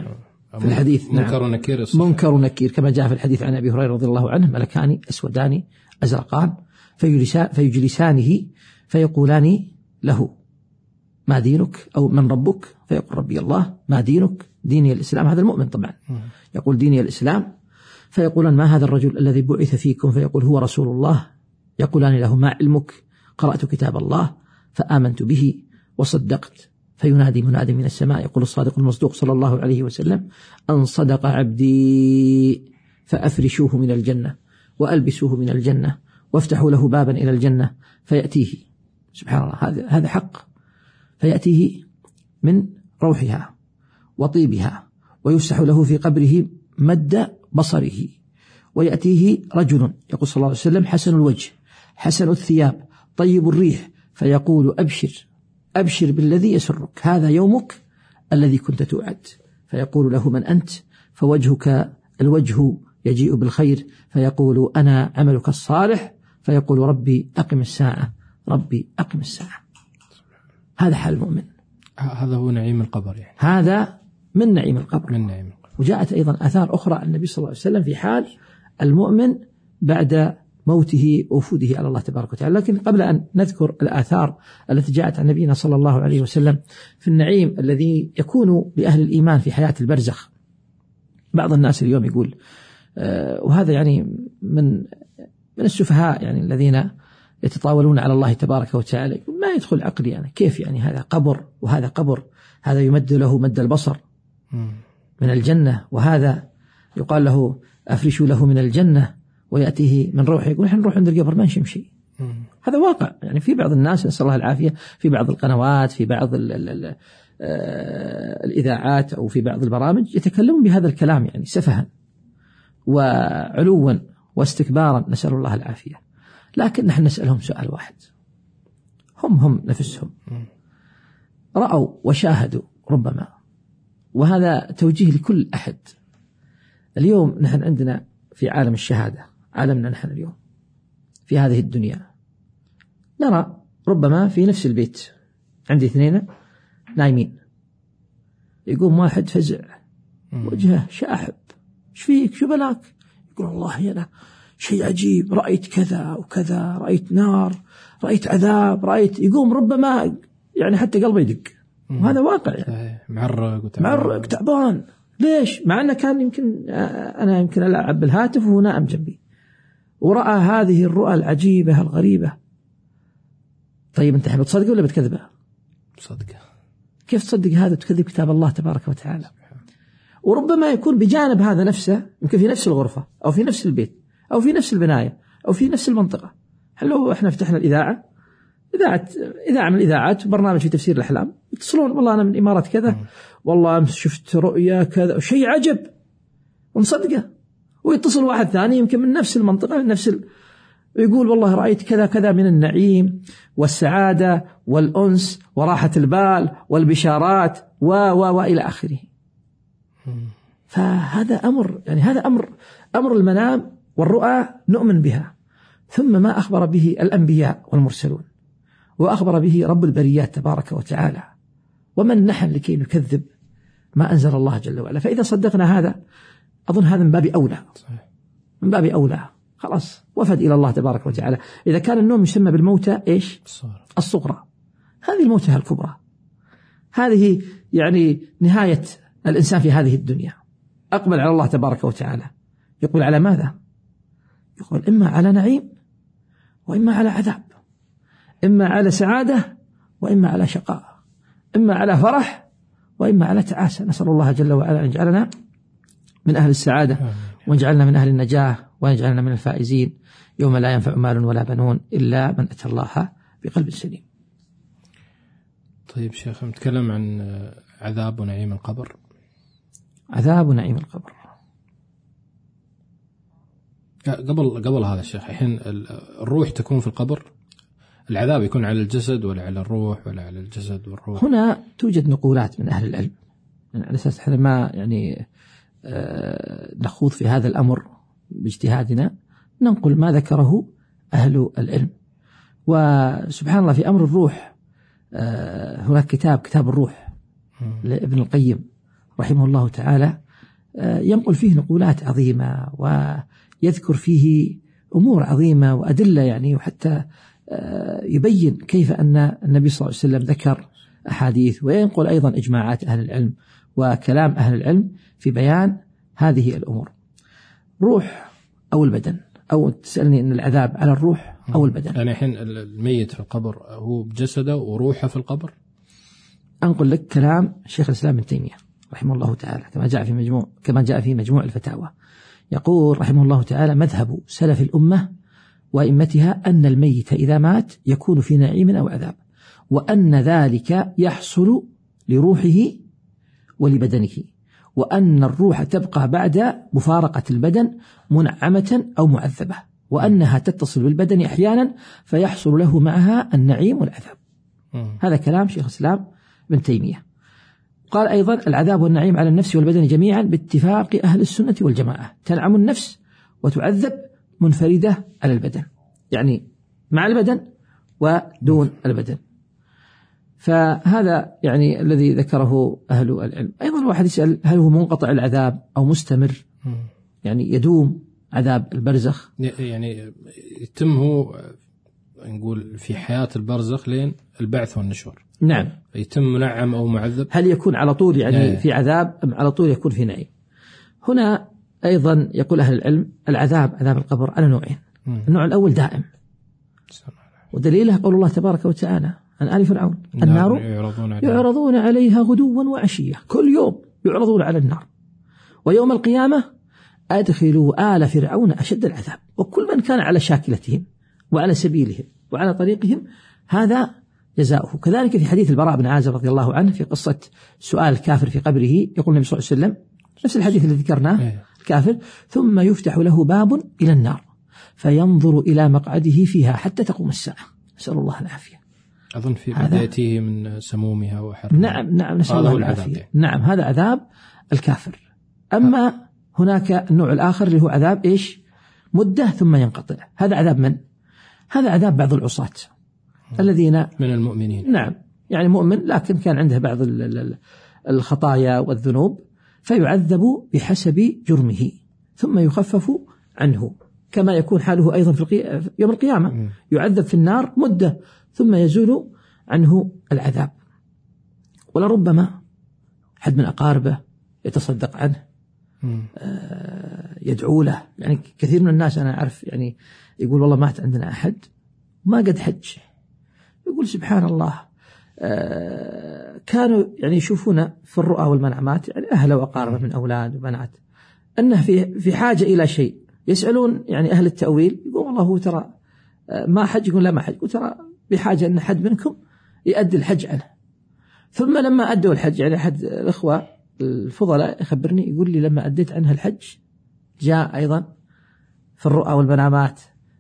في الحديث. منكر ونكير. منكر ونكير كما جاء في الحديث عن أبي هريرة رضي الله عنه: ملكان أسودان أزرقان فيجلسانه فيقولان له: ما دينك؟ أو من ربك؟ فيقول: ربي الله. ما دينك؟ ديني الإسلام. هذا المؤمن طبعا يقول: ديني الإسلام. فيقولان: ما هذا الرجل الذي بعث فيكم؟ فيقول: هو رسول الله. يقولان له: ما علمك؟ قرأت كتاب الله فآمنت به وصدقت. فينادي مناد من السماء يقول: الصادق المصدوق صلى الله عليه وسلم: أن صدق عبدي فأفرشوه من الجنة وألبسوه من الجنة وافتحوا له بابا إلى الجنة فيأتيه. سبحان الله، هذا حق. فيأتيه من روحها وطيبها ويفسح له في قبره مد بصره. ويأتيه رجل يقول صلى الله عليه وسلم: حسن الوجه حسن الثياب طيب الريح، فيقول: أبشر بالذي يسرك، هذا يومك الذي كنت توعد. فيقول له: من أنت؟ فوجهك الوجه يجيء بالخير. فيقول: أنا عملك الصالح. فيقول: ربي أقم الساعة، ربي أقم الساعة. هذا حال المؤمن. هذا هو نعيم القبر يعني. هذا من نعيم القبر. من نعيم القبر. وجاءت أيضا آثار أخرى عن النبي صلى الله عليه وسلم في حال المؤمن بعد موته ووفوده على الله تبارك وتعالى. لكن قبل أن نذكر الآثار التي جاءت عن نبينا صلى الله عليه وسلم في النعيم الذي يكون لأهل الإيمان في حياة البرزخ، بعض الناس اليوم يقول، وهذا يعني من السفهاء يعني الذين يتطاولون على الله تبارك وتعالى، ما يدخل عقلي يعني كيف يعني هذا قبر وهذا قبر، هذا يمد له مد البصر من الجنة، وهذا يقال له أفرشوا له من الجنة ويأتيه من روحه. يقول: نحن نروح عند القبر ما نشمشي. هذا واقع يعني في بعض الناس، نسأل الله العافية، في بعض القنوات، في بعض الإذاعات أو في بعض البرامج يتكلمون بهذا الكلام يعني سفها وعلوا واستكبارا، نسأل الله العافية. لكن نحن نسألهم سؤال واحد، هم نفسهم رأوا وشاهدوا ربما، وهذا توجيه لكل أحد. اليوم نحن عندنا في عالم الشهادة، عالمنا نحن اليوم في هذه الدنيا، نرى ربما في نفس البيت عندي اثنين نايمين، يقوم واحد فزع وجهه شاحب: ايش فيك؟ شو بلاك؟ يقول: والله أنا شيء عجيب، رأيت كذا وكذا، رأيت نار، رأيت عذاب، رأيت. يقوم ربما يعني حتى قلبه يدق، وهذا واقع يعني. معرق تعبان. ليش؟ مع أنه كان أنا يمكن ألعب بالهاتف وهو نائم جنبي ورأى هذه الرؤى العجيبة الغريبة. طيب أنت بتصدق ولا بتكذبه؟ صدقه. كيف تصدق هذا وتكذب كتاب الله تبارك وتعالى؟ وربما يكون بجانب هذا نفسه، يمكن في نفس الغرفة أو في نفس البيت أو في نفس البناية أو في نفس المنطقة. لو إحنا فتحنا إذاعة من الإذاعات، برنامج في تفسير الأحلام، يتصلون: والله أنا من إمارة كذا، والله شفت رؤيا كذا، شيء عجب، ومصدقه. ويتصل واحد ثاني يمكن من نفس المنطقة، من ويقول: والله رأيت كذا كذا من النعيم والسعادة والأنس وراحة البال والبشارات وإلى آخره. فهذا أمر يعني، هذا أمر المنام والرؤى نؤمن بها. ثم ما أخبر به الأنبياء والمرسلون، وأخبر به رب البريات تبارك وتعالى، ومن نحن لكي نكذب ما أنزل الله جل وعلا؟ فإذا صدقنا هذا أظن هذا من باب أولى، من باب أولى، خلاص وفد إلى الله تبارك وتعالى. إذا كان النوم يسمى بالموتى إيش؟ الصغرى. هذه الموتى الكبرى، هذه يعني نهاية الإنسان في هذه الدنيا. أقبل على الله تبارك وتعالى، يقبل على ماذا؟ يقول: إما على نعيم وإما على عذاب، إما على سعادة وإما على شقاء، إما على فرح وإما على تعاسة. نسأل الله جل وعلا أن يجعلنا من أهل السعادة، ويجعلنا من أهل النجاة، ويجعلنا من الفائزين يوم لا ينفع مال ولا بنون إلا من أتى الله بقلب سليم. طيب شيخ، نتكلم عن عذاب ونعيم القبر. عذاب ونعيم القبر. قبل هذا الشيخ، الحين الروح تكون في القبر، العذاب يكون على الجسد ولا على الروح ولا على الجسد والروح؟ هنا توجد نقولات من أهل العلم، يعني على أساس احنا ما يعني نخوض في هذا الأمر باجتهادنا، ننقل ما ذكره أهل العلم. وسبحان الله في أمر الروح هناك كتاب الروح لابن القيم رحمه الله تعالى، ينقل فيه نقولات عظيمة ويذكر فيه أمور عظيمة وأدلة يعني، وحتى يبين كيف أن النبي صلى الله عليه وسلم ذكر أحاديث، وينقل أيضا إجماعات أهل العلم وكلام أهل العلم في بيان هذه الأمور. روح أو البدن، أو تسألني أن العذاب على الروح أو البدن. يعني الحين الميت في القبر هو بجسده وروحه في القبر؟ أنقل لك كلام شيخ الإسلام ابن تيمية رحمه الله تعالى كما جاء في مجموع الفتاوى. يقول رحمه الله تعالى: مذهب سلف الأمة وإمتها أن الميت إذا مات يكون في نعيم أو عذاب، وأن ذلك يحصل لروحه ولبدنه، وأن الروح تبقى بعد مفارقة البدن منعمة أو معذبة، وأنها تتصل بالبدن أحيانا فيحصل له معها النعيم والعذاب. هذا كلام شيخ الإسلام ابن تيمية. قال أيضا: العذاب والنعيم على النفس والبدن جميعا باتفاق أهل السنة والجماعة، تنعم النفس وتعذب منفردة على البدن، يعني مع البدن ودون البدن. فهذا يعني الذي ذكره أهل العلم. أيضا واحد يسأل: هل هو منقطع العذاب أو مستمر؟ يعني يدوم عذاب البرزخ، يعني يتم هو نقول في حياة البرزخ لين البعث والنشور. نعم. يتم منعم أو معذب. هل يكون على طول يعني في عذاب أم على طول يكون في نعيم؟ هنا أيضا يقول أهل العلم: العذاب عذاب القبر على نوعين. النوع الأول دائم، ودليله قول الله تبارك وتعالى عن آل فرعون: النار يعرضون عليها غدوا وعشية، كل يوم يعرضون على النار، ويوم القيامة أدخلوا آل فرعون أشد العذاب. وكل من كان على شاكلتهم وعلى سبيلهم وعلى طريقهم هذا جزاؤه. كذلك في حديث البراء بن عازب رضي الله عنه في قصة سؤال الكافر في قبره، يقول النبي صلى الله عليه وسلم نفس الحديث الذي ذكرناه: الكافر ثم يفتح له باب إلى النار فينظر إلى مقعده فيها حتى تقوم الساعة، نسأل الله العافية. أظن في بدايته من سمومها وحرها. نعم نسأل الله العافية. نعم، هذا عذاب الكافر. أما هناك النوع الآخر اللي هو عذاب إيش؟ مدة ثم ينقطع. هذا عذاب من؟ هذا عذاب بعض العصاة الذين من المؤمنين. نعم، يعني مؤمن لكن كان عنده بعض الخطايا والذنوب، فيعذب بحسب جرمه ثم يخفف عنه، كما يكون حاله أيضا في يوم القيامة. يعذب في النار مدة ثم يزول عنه العذاب. ولربما حد من أقاربه يتصدق عنه، يدعو له. يعني كثير من الناس أنا أعرف يعني يقول: والله مات عندنا أحد ما قد حج، يقول سبحان الله كانوا يعني يشوفون في الرؤى والمنامات، يعني أهله وأقاربه من أولاد وبنات، أنه في حاجة إلى شيء، يسألون يعني أهل التأويل، يقول والله هو ترى ما حج، يقول لا ما حج، يقول ترى بحاجة أن حد منكم يؤدي الحج عنه. ثم لما أدوا الحج، يعني أحد الأخوة الفضلاء يخبرني يقول لي: لما أديت عنها الحج جاء أيضا في الرؤى والمنامات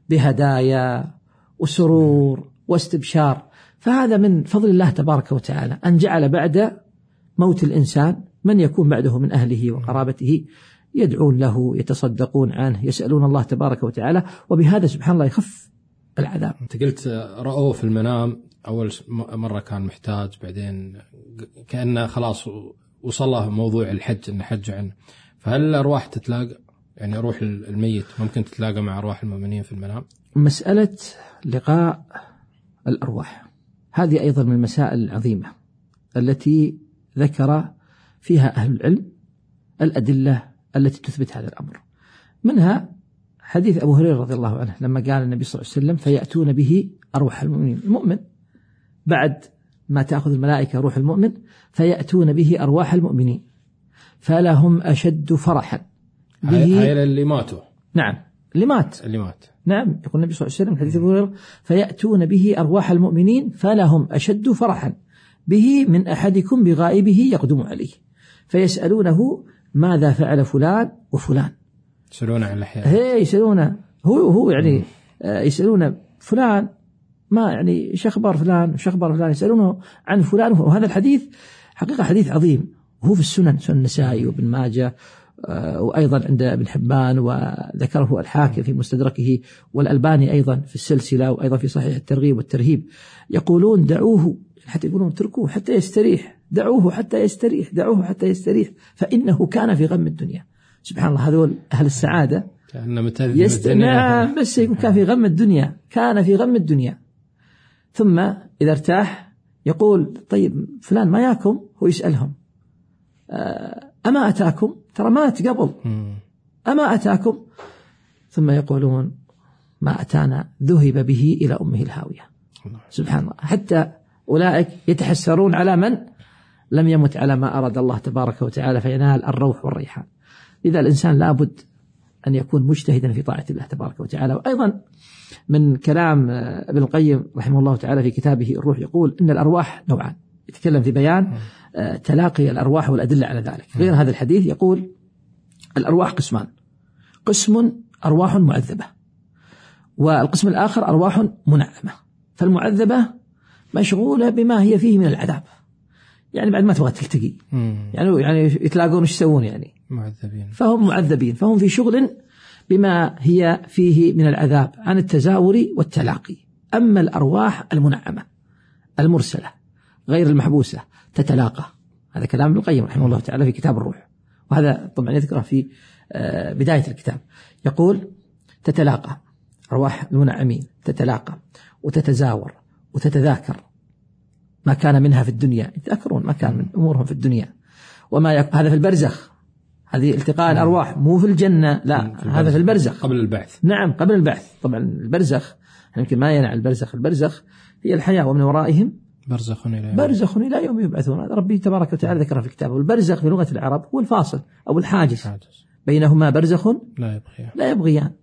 بهدايا وسرور واستبشار. فهذا من فضل الله تبارك وتعالى أن جعل بعد موت الإنسان من يكون بعده من أهله وقرابته يدعون له، يتصدقون عنه، يسألون الله تبارك وتعالى، وبهذا سبحان الله يخف العذاب. أنت قلت رأوه في المنام، أول مرة كان محتاج، بعدين كأنه خلاص وصله موضوع الحج أنه حج عنه. فهل الأرواح تتلاقى؟ يعني روح الميت ممكن تتلاقى مع أرواح المؤمنين في المنام؟ مسألة لقاء الأرواح هذه أيضا من المسائل العظيمة التي ذكر فيها أهل العلم الأدلة التي تثبت هذا الأمر. منها حديث أبو هريرة رضي الله عنه لما قال النبي صلى الله عليه وسلم: فيأتون به أرواح المؤمنين. المؤمن بعد ما تأخذ الملائكة روح المؤمن فيأتون به أرواح المؤمنين فلهم أشد فرحا به. هاي اللي ماتوا. نعم، اللي مات. نعم، يقول النبي صلى الله عليه وسلم حديث أبو هريرة: فيأتون به أرواح المؤمنين فلهم أشد فرحا به من أحدكم بغائبه يقدم عليه، فيسألونه: ماذا فعل فلان وفلان؟ يسألون عن الأحياء. يسألونه هو يعني يسألون فلان ما يعني شخبر فلان وشخبر فلان، يسألونه عن فلان. وهذا الحديث حقيقة حديث عظيم، وهو في السنن، سنن النسائي وابن ماجه، وأيضا عند ابن حبان، وذكره الحاكم في مستدركه، والألباني أيضا في السلسلة، وأيضا في صحيح الترغيب والترهيب. يقولون: دعوه، حتى يقولون اتركوه حتى يستريح، دعوه حتى يستريح، دعوه حتى يستريح فإنه كان في غم الدنيا. سبحان الله، هذول أهل السعادة نعم، بس يقول كان في غم الدنيا، كان في غم الدنيا. ثم إذا ارتاح يقول طيب فلان ما ياكم، هو يسألهم أما أتاكم، ترى مات قبل، أما أتاكم، ثم يقولون ما أتانا، ذهب به إلى أمه الهاوية. سبحان الله، حتى أولئك يتحسرون على من لم يمت على ما أراد الله تبارك وتعالى فينال الروح والريحان. لذا الإنسان لابد أن يكون مجتهدا في طاعة الله تبارك وتعالى. وأيضا من كلام ابن القيم رحمه الله تعالى في كتابه الروح يقول إن الأرواح نوعان، يتكلم في بيان تلاقي الأرواح والأدلة على ذلك. غير هذا الحديث يقول الأرواح قسمان، قسم أرواح معذبة، والقسم الآخر أرواح منعمة. فالمعذبة مشغولة بما هي فيه من العذاب، يعني بعد ما تبغى تلتقي يعني يتلاقون وش يسوون، يعني معذبين، فهم معذبين، فهم في شغل بما هي فيه من العذاب عن التزاور والتلاقي. أما الأرواح المنعمة المرسلة غير المحبوسة تتلاقى. هذا كلام ابن القيم رحمه الله تعالى في كتاب الروح، وهذا طبعا يذكره في بداية الكتاب. يقول تتلاقى، أرواح المنعمين تتلاقى وتتزاور وتتذاكر ما كان منها في الدنيا، يتذكرون ما كان من أمورهم في الدنيا. هذا في البرزخ، هذه التقاء الأرواح، مو في الجنة، لا، هذا في البرزخ قبل البعث. نعم قبل البعث. طبعا البرزخ يمكن ما ينع البرزخ، البرزخ هي الحياة ومن ورائهم برزخ إلى يوم يبعثون. ربي تبارك وتعالى ذكر في كتابه البرزخ في لغة العرب هو الفاصل أو الحاجز بينهما برزخ لا يبغيان.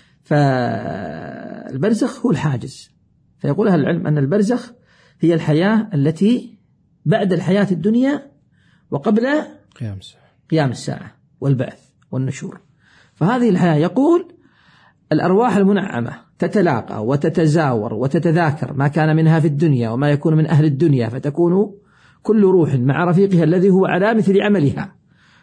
فالبرزخ هو الحاجز. فيقول أهل العلم أن البرزخ هي الحياة التي بعد الحياة الدنيا وقبل قيام الساعة والبعث والنشور. فهذه الحياة يقول الأرواح المنعمة تتلاقى وتتزاور وتتذاكر ما كان منها في الدنيا وما يكون من أهل الدنيا، فتكون كل روح مع رفيقها الذي هو على مثل عملها.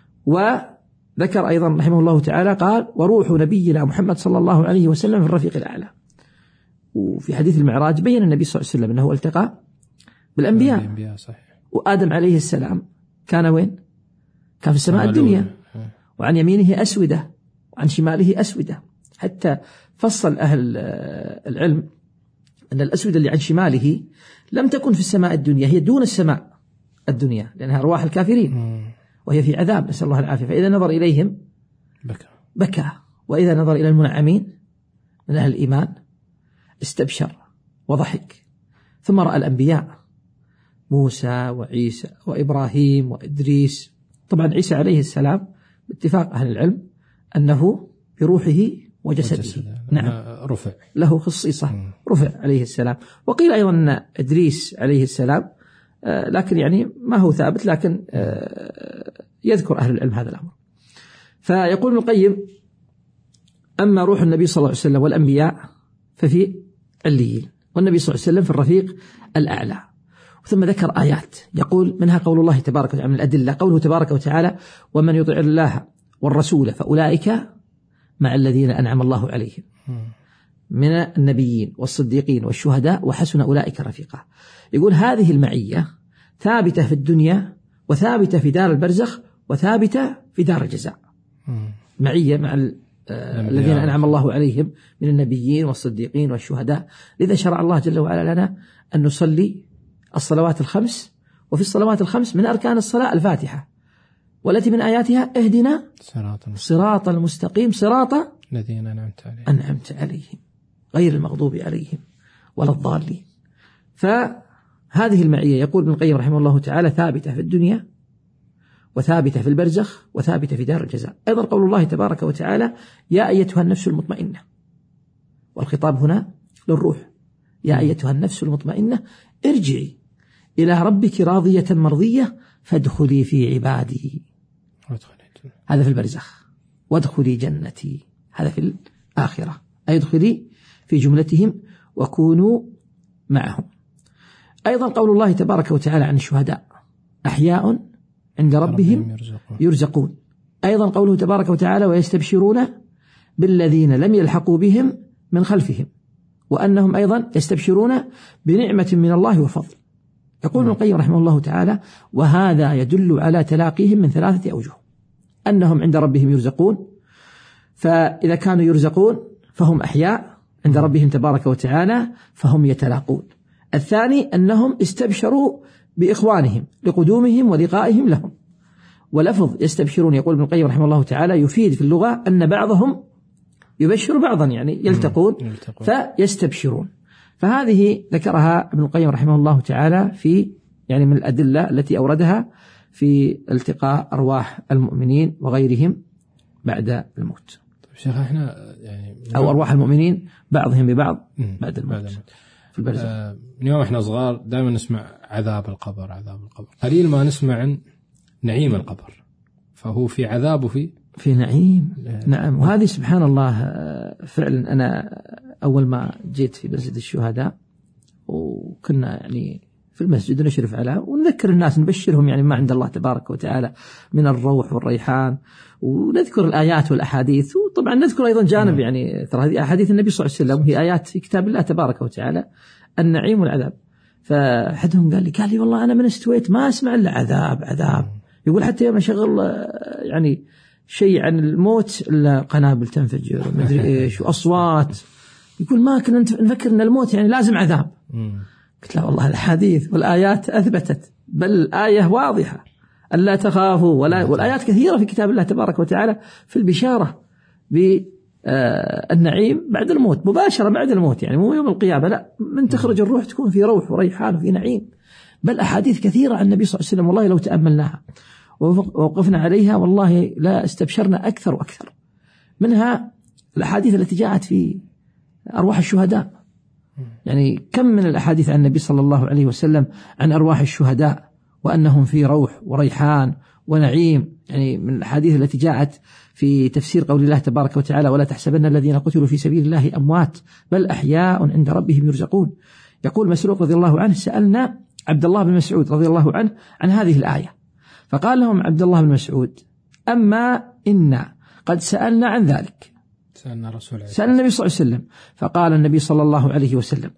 وذكر أيضا رحمه الله تعالى قال وروح نبينا محمد صلى الله عليه وسلم في الرفيق الأعلى. وفي حديث المعراج بين النبي صلى الله عليه وسلم أنه التقى بالأنبياء صحيح. وآدم عليه السلام كان وين؟ كان في السماء الدنيا، وعن يمينه أسودة وعن شماله أسودة، حتى فصل أهل العلم أن الأسودة اللي عن شماله لم تكن في السماء الدنيا، هي دون السماء الدنيا، لأنها أرواح الكافرين وهي في عذاب، نسأل الله العافية. فإذا نظر إليهم بكى، وإذا نظر إلى المنعمين من أهل الإيمان استبشر وضحك. ثم رأى الأنبياء موسى وعيسى وإبراهيم وإدريس. طبعا عيسى عليه السلام باتفاق أهل العلم أنه بروحه وجسده نعم رفع له خصيصة، رفع عليه السلام. وقيل أيضا أن إدريس عليه السلام لكن يعني ما هو ثابت، لكن يذكر أهل العلم هذا الأمر. فيقول ابن القيم أما روح النبي صلى الله عليه وسلم والأنبياء ففي عليين، والنبي صلى الله عليه وسلم في الرفيق الأعلى. ثم ذكر آيات يقول منها قول الله تبارك وتعالى، من الأدلة قوله تبارك وتعالى ومن يطع الله والرسول فأولئك مع الذين أنعم الله عليهم من النبيين والصديقين والشهداء وحسن أولئك رفيقا. يقول هذه المعية ثابتة في الدنيا وثابتة في دار البرزخ وثابتة في دار الجزاء. معية مع الذين أنعم الله عليهم من النبيين والصديقين والشهداء. لذا شرع الله جل وعلا لنا أن نصلي الصلوات الخمس، وفي الصلوات الخمس من أركان الصلاة الفاتحة، والتي من آياتها اهدنا صراط المستقيم صراط الذين أنعمت عليهم غير المغضوب عليهم ولا الضالين. فهذه المعية يقول ابن القيم رحمه الله تعالى ثابتة في الدنيا وثابتة في البرزخ وثابتة في دار الجزاء. أيضا قول الله تبارك وتعالى يا أيتها النفس المطمئنة، والخطاب هنا للروح، يا أيتها النفس المطمئنة ارجعي إلى ربك راضية مرضية فادخلي في عبادي، هذا في البرزخ، وادخلي جنتي، هذا في الآخرة، أي ادخلي في جملتهم وكونوا معهم. أيضا قول الله تبارك وتعالى عن الشهداء أحياء عند ربهم يرزقون. أيضا قوله تبارك وتعالى ويستبشرون بالذين لم يلحقوا بهم من خلفهم وأنهم أيضا يستبشرون بنعمة من الله وفضل. يقول ابن القيم رحمه الله تعالى: وهذا يدل على تلاقيهم من 3 أوجه: أنهم عند ربهم يرزقون، فإذا كانوا يرزقون فهم أحياء عند ربهم تبارك وتعالى فهم يتلاقون. الثاني أنهم استبشروا بإخوانهم لقدومهم ولقائهم لهم. ولفظ يستبشرون يقول ابن القيم رحمه الله تعالى يفيد في اللغة أن بعضهم يبشر بعضا، يعني يلتقون فيستبشرون. فهذه ذكرها ابن القيم رحمه الله تعالى في يعني من الأدلة التي أوردها في التقاء أرواح المؤمنين وغيرهم بعد الموت. طيب شيخ احنا يعني أو أرواح المؤمنين بعضهم ببعض بعد الموت في البرزخ. من يوم احنا صغار دائما نسمع عذاب القبر عذاب القبر، قليل ما نسمع عن نعيم القبر، فهو في عذاب وفي نعيم. نعم. وهذه سبحان الله فعلا. أنا أول ما جيت في مسجد الشهداء وكنا يعني في المسجد نشرف عليها ونذكر الناس نبشرهم يعني ما عند الله تبارك وتعالى من الروح والريحان، ونذكر الآيات والأحاديث، وطبعا نذكر أيضا جانب يعني ترى هذه أحاديث النبي صلى الله عليه وسلم، هي آيات في كتاب الله تبارك وتعالى النعيم والعذاب. فأحدهم قال لي والله أنا من استويت ما أسمع إلا عذاب عذاب. يقول حتى يوم أشغل يعني شيء عن الموت إلا قنابل تنفجر ومدري إيش وأصوات، يقول ما كنا نفكر أن الموت يعني لازم عذاب. قلت له والله الحديث والآيات أثبتت، بل الآية واضحة ألا تخافوا والآيات كثيرة في كتاب الله تبارك وتعالى في البشارة بالنعيم بعد الموت مباشرة بعد الموت، يعني مو يوم القيامة، لا، من تخرج الروح تكون في روح وريحان وفي نعيم. بل أحاديث كثيرة عن النبي صلى الله عليه وسلم والله لو تأملناها ووقفنا عليها والله لا استبشرنا أكثر وأكثر. منها الأحاديث التي جاءت في أرواح الشهداء، يعني كم من الأحاديث عن النبي صلى الله عليه وسلم عن أرواح الشهداء وأنهم في روح وريحان ونعيم. يعني من الأحاديث التي جاءت في تفسير قول الله تبارك وتعالى: ولا تحسبن الذين قتلوا في سبيل الله أموات بل أحياء عند ربهم يرزقون. يقول مسروق رضي الله عنه: سألنا عبد الله بن مسعود رضي الله عنه عن هذه الآية، فقال لهم عبد الله بن مسعود: أما إنا قد سألنا عن ذلك، سألنا النبي صلى الله عليه وسلم، فقال النبي صلى الله عليه وسلم: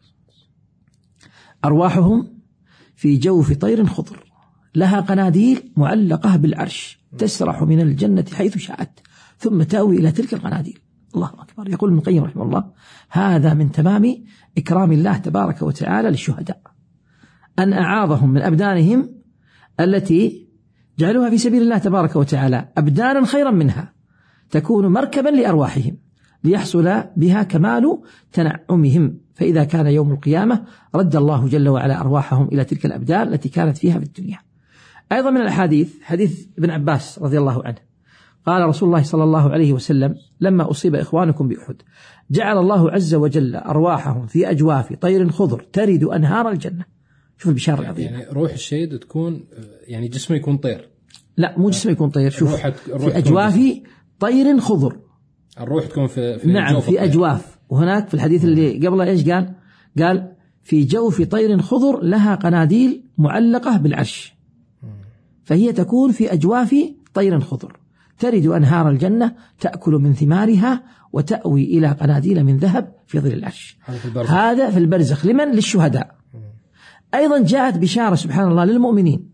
أرواحهم في جوف طير خضر لها قناديل معلقة بالعرش تسرح من الجنة حيث شاءت ثم تأوي إلى تلك القناديل. الله أكبر. يقول ابن القيم رحمه الله: هذا من تمام إكرام الله تبارك وتعالى للشهداء، أن أعاظهم من أبدانهم التي جعلوها في سبيل الله تبارك وتعالى أبدانا خيرا منها تكون مركبا لأرواحهم ليحصل بها كمال تنعمهم، فإذا كان يوم القيامة رد الله جل وعلا أرواحهم إلى تلك الأبدان التي كانت فيها في الدنيا. أيضا من الحديث حديث ابن عباس رضي الله عنه قال رسول الله صلى الله عليه وسلم: لما أصيب إخوانكم بأحد جعل الله عز وجل أرواحهم في أجواف طير خضر ترد أنهار الجنة. شوف البشارة العظيمة. يعني روح الشهيد تكون يعني جسمه يكون طير؟ لا، مو جسمه يكون طير. شوف في أجواف طير خضر، الروح تكون في نعم في أجواف. وهناك في الحديث اللي قبله إيش قال في جوف طير خضر لها قناديل معلقة بالعرش، فهي تكون في أجواف طير خضر ترد أنهار الجنة تأكل من ثمارها وتأوي إلى قناديل من ذهب في ظل العرش. هذا في البرزخ لمن؟ للشهداء. أيضا جاءت بشارة سبحان الله للمؤمنين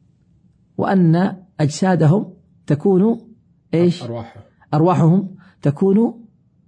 وأن أجسادهم تكون إيش؟ أرواحهم تكون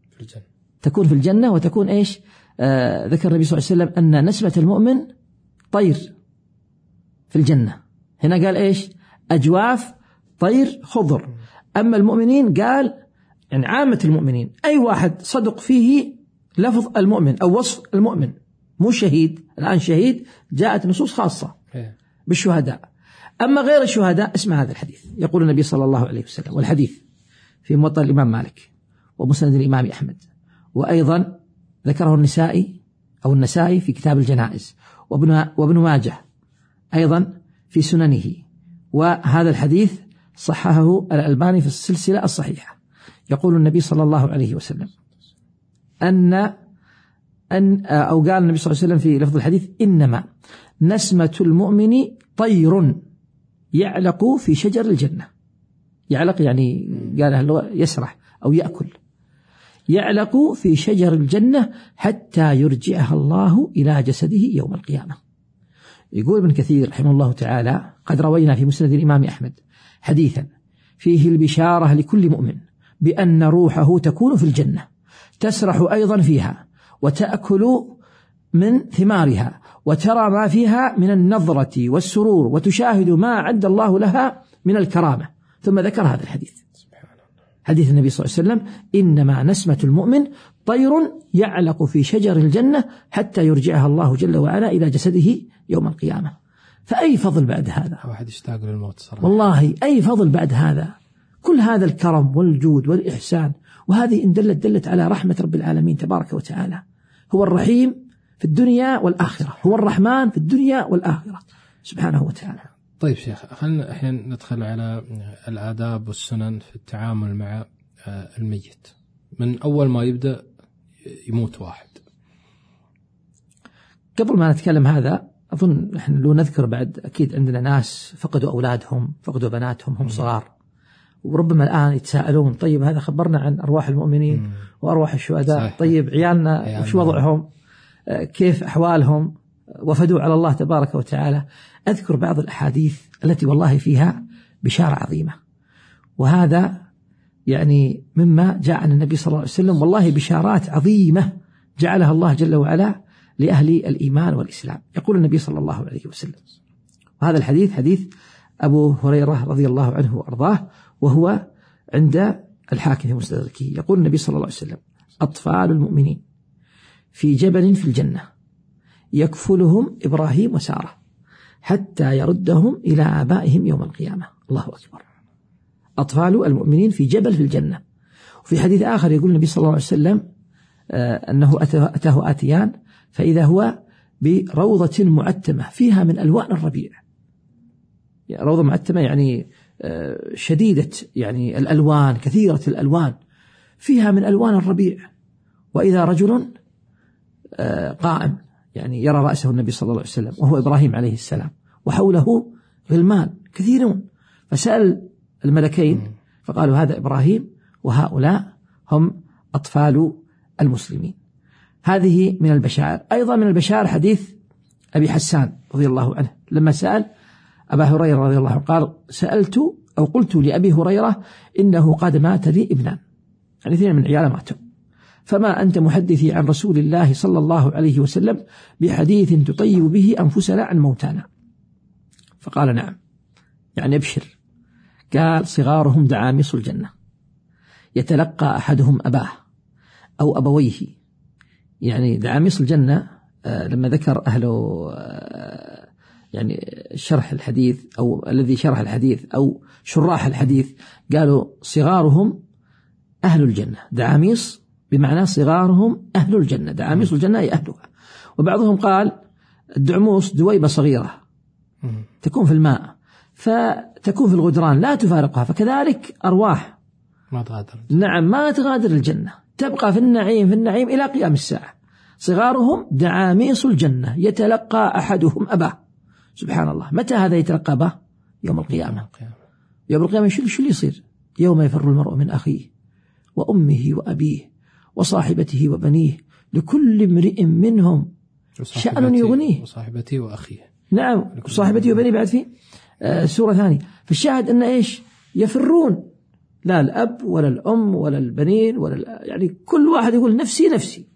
في الجنة وتكون إيش؟ ذكر النبي صلى الله عليه وسلم أن نسمة المؤمن طير في الجنة. هنا قال إيش؟ أجواف طير خضر. أما المؤمنين قال يعني عامة المؤمنين أي واحد صدق فيه لفظ المؤمن أو وصف المؤمن، مو شهيد. الآن شهيد جاءت نصوص خاصة بالشهداء. أما غير الشهداء اسمع هذا الحديث. يقول النبي صلى الله عليه وسلم، والحديث في موطأ الإمام مالك ومسند الإمام أحمد، وأيضا ذكره النسائي في كتاب الجنائز، وابن ماجه أيضا في سننه، وهذا الحديث صححه الألباني في السلسلة الصحيحة. يقول النبي صلى الله عليه وسلم أو قال النبي صلى الله عليه وسلم في لفظ الحديث: إنما نسمة المؤمن طير يعلق في شجر الجنة. يعلق يعني قال يسرح أو يأكل. يعلق في شجر الجنة حتى يرجعها الله إلى جسده يوم القيامة. يقول ابن كثير رحمه الله تعالى: قد روينا في مسند الإمام أحمد حديثا فيه البشارة لكل مؤمن بأن روحه تكون في الجنة، تسرح أيضا فيها وتأكل من ثمارها وترى ما فيها من النظرة والسرور وتشاهد ما أعد الله لها من الكرامة. ثم ذكر هذا الحديث، حديث النبي صلى الله عليه وسلم: إنما نسمة المؤمن طير يعلق في شجر الجنة حتى يرجعها الله جل وعلا إلى جسده يوم القيامة. فأي فضل بعد هذا؟ واحد يشتاق للموت صراحة. والله أي فضل بعد هذا؟ كل هذا الكرم والجود والإحسان، وهذه إن دلت على رحمة رب العالمين تبارك وتعالى. هو الرحيم في الدنيا والآخرة، هو الرحمن في الدنيا والآخرة سبحانه وتعالى. طيب شيخ، خلنا الحين ندخل على الآداب والسنن في التعامل مع الميت من أول ما يبدأ يموت واحد. قبل ما نتكلم هذا، أظن نحن لو نذكر بعد أكيد عندنا ناس فقدوا أولادهم، فقدوا بناتهم هم صغار، وربما الآن يتساءلون: طيب هذا خبرنا عن أرواح المؤمنين وأرواح الشهداء، صحيح. طيب عيالنا وش وضعهم؟ كيف أحوالهم؟ وفدوا على الله تبارك وتعالى. أذكر بعض الأحاديث التي والله فيها بشارة عظيمة، وهذا يعني مما جاء عن النبي صلى الله عليه وسلم، والله بشارات عظيمة جعلها الله جل وعلا لأهل الإيمان والإسلام. يقول النبي صلى الله عليه وسلم، وهذا الحديث حديث أبو هريرة رضي الله عنه وأرضاه، وهو عند الحاكم في مستدركه. يقول النبي صلى الله عليه وسلم: أطفال المؤمنين في جبل في الجنة يكفلهم إبراهيم وسارة حتى يردهم إلى آبائهم يوم القيامة. الله أكبر. أطفال المؤمنين في جبل في الجنة. وفي حديث آخر يقول النبي صلى الله عليه وسلم أنه أتاه آتيان فإذا هو بروضة معتمة فيها من ألوان الربيع. روضة معتمة يعني شديدة يعني الألوان، كثيرة الألوان، فيها من ألوان الربيع. وإذا رجل قائم يعني يرى رأسه النبي صلى الله عليه وسلم وهو إبراهيم عليه السلام، وحوله غلمان كثيرون، فسأل الملكين فقالوا: هذا إبراهيم وهؤلاء هم أطفال المسلمين. هذه من البشائر. أيضا من البشائر حديث أبي حسان رضي الله عنه لما سأل أبا هريرة رضي الله عنه، قال: سألت أو قلت لأبي هريرة إنه قد مات لي ابنان، يعني اثنين من عياله ماتوا، فما أنت محدثي عن رسول الله صلى الله عليه وسلم بحديث تطيب به أنفسنا عن موتانا؟ فقال: نعم، يعني أبشر. قال: صغارهم دعاميص الجنة يتلقى أحدهم أباه أو أبويه. يعني دعاميص الجنة لما ذكر أهله يعني شرح الحديث أو الذي شرح الحديث أو شراح الحديث قالوا: صغارهم أهل الجنة. دعاميص بمعنى صغارهم أهل الجنة، دعاميص الجنة أي أهلها. وبعضهم قال الدعموس دويبة صغيرة تكون في الماء فتكون في الغدران لا تفارقها، فكذلك أرواح ما تغادر. نعم، ما تغادر الجنة، تبقى في النعيم إلى قيام الساعة. صغارهم دعاميص الجنة يتلقى أحدهم أباه. سبحان الله. متى هذا يتلقى أباه؟ يوم القيامة. يوم القيامة شو اللي يصير؟ يوم يفر المرء من أخيه وأمه وأبيه وصاحبته وبنيه لكل امرئ منهم شأن يغنيه. وصاحبته وأخيه. نعم، صاحبته وبنيه بعد في سورة ثانية. فالشاهد أن إيش؟ يفرون، لا الأب ولا الأم ولا البنين ولا يعني كل واحد يقول نفسي نفسي،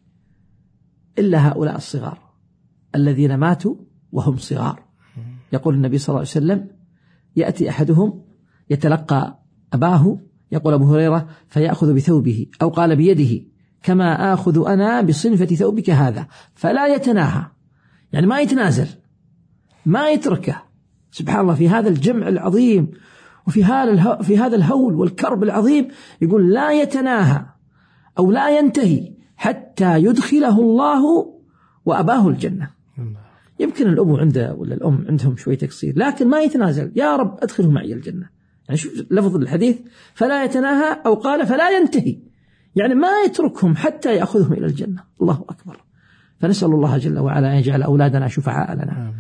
إلا هؤلاء الصغار الذين ماتوا وهم صغار. يقول النبي صلى الله عليه وسلم: يأتي أحدهم يتلقى أباه، يقول أبو هريرة: فيأخذ بثوبه أو قال بيده كما آخذ أنا بصنفة ثوبك هذا، فلا يتناهى، يعني ما يتنازل، ما يتركه. سبحان الله، في هذا الجمع العظيم وفي هذا الهول والكرب العظيم يقول: لا يتناهى أو لا ينتهي حتى يدخله الله وأباه الجنة. يمكن الأب ولا الأم عندهم شوية تقصير، لكن ما يتنازل: يا رب أدخله معي الجنة. يعني شوف لفظ الحديث: فلا يتناهى أو قال فلا ينتهي، يعني ما يتركهم حتى يأخذهم إلى الجنة. الله أكبر. فنسأل الله جل وعلا أن يجعل أولادنا شفعاء لنا،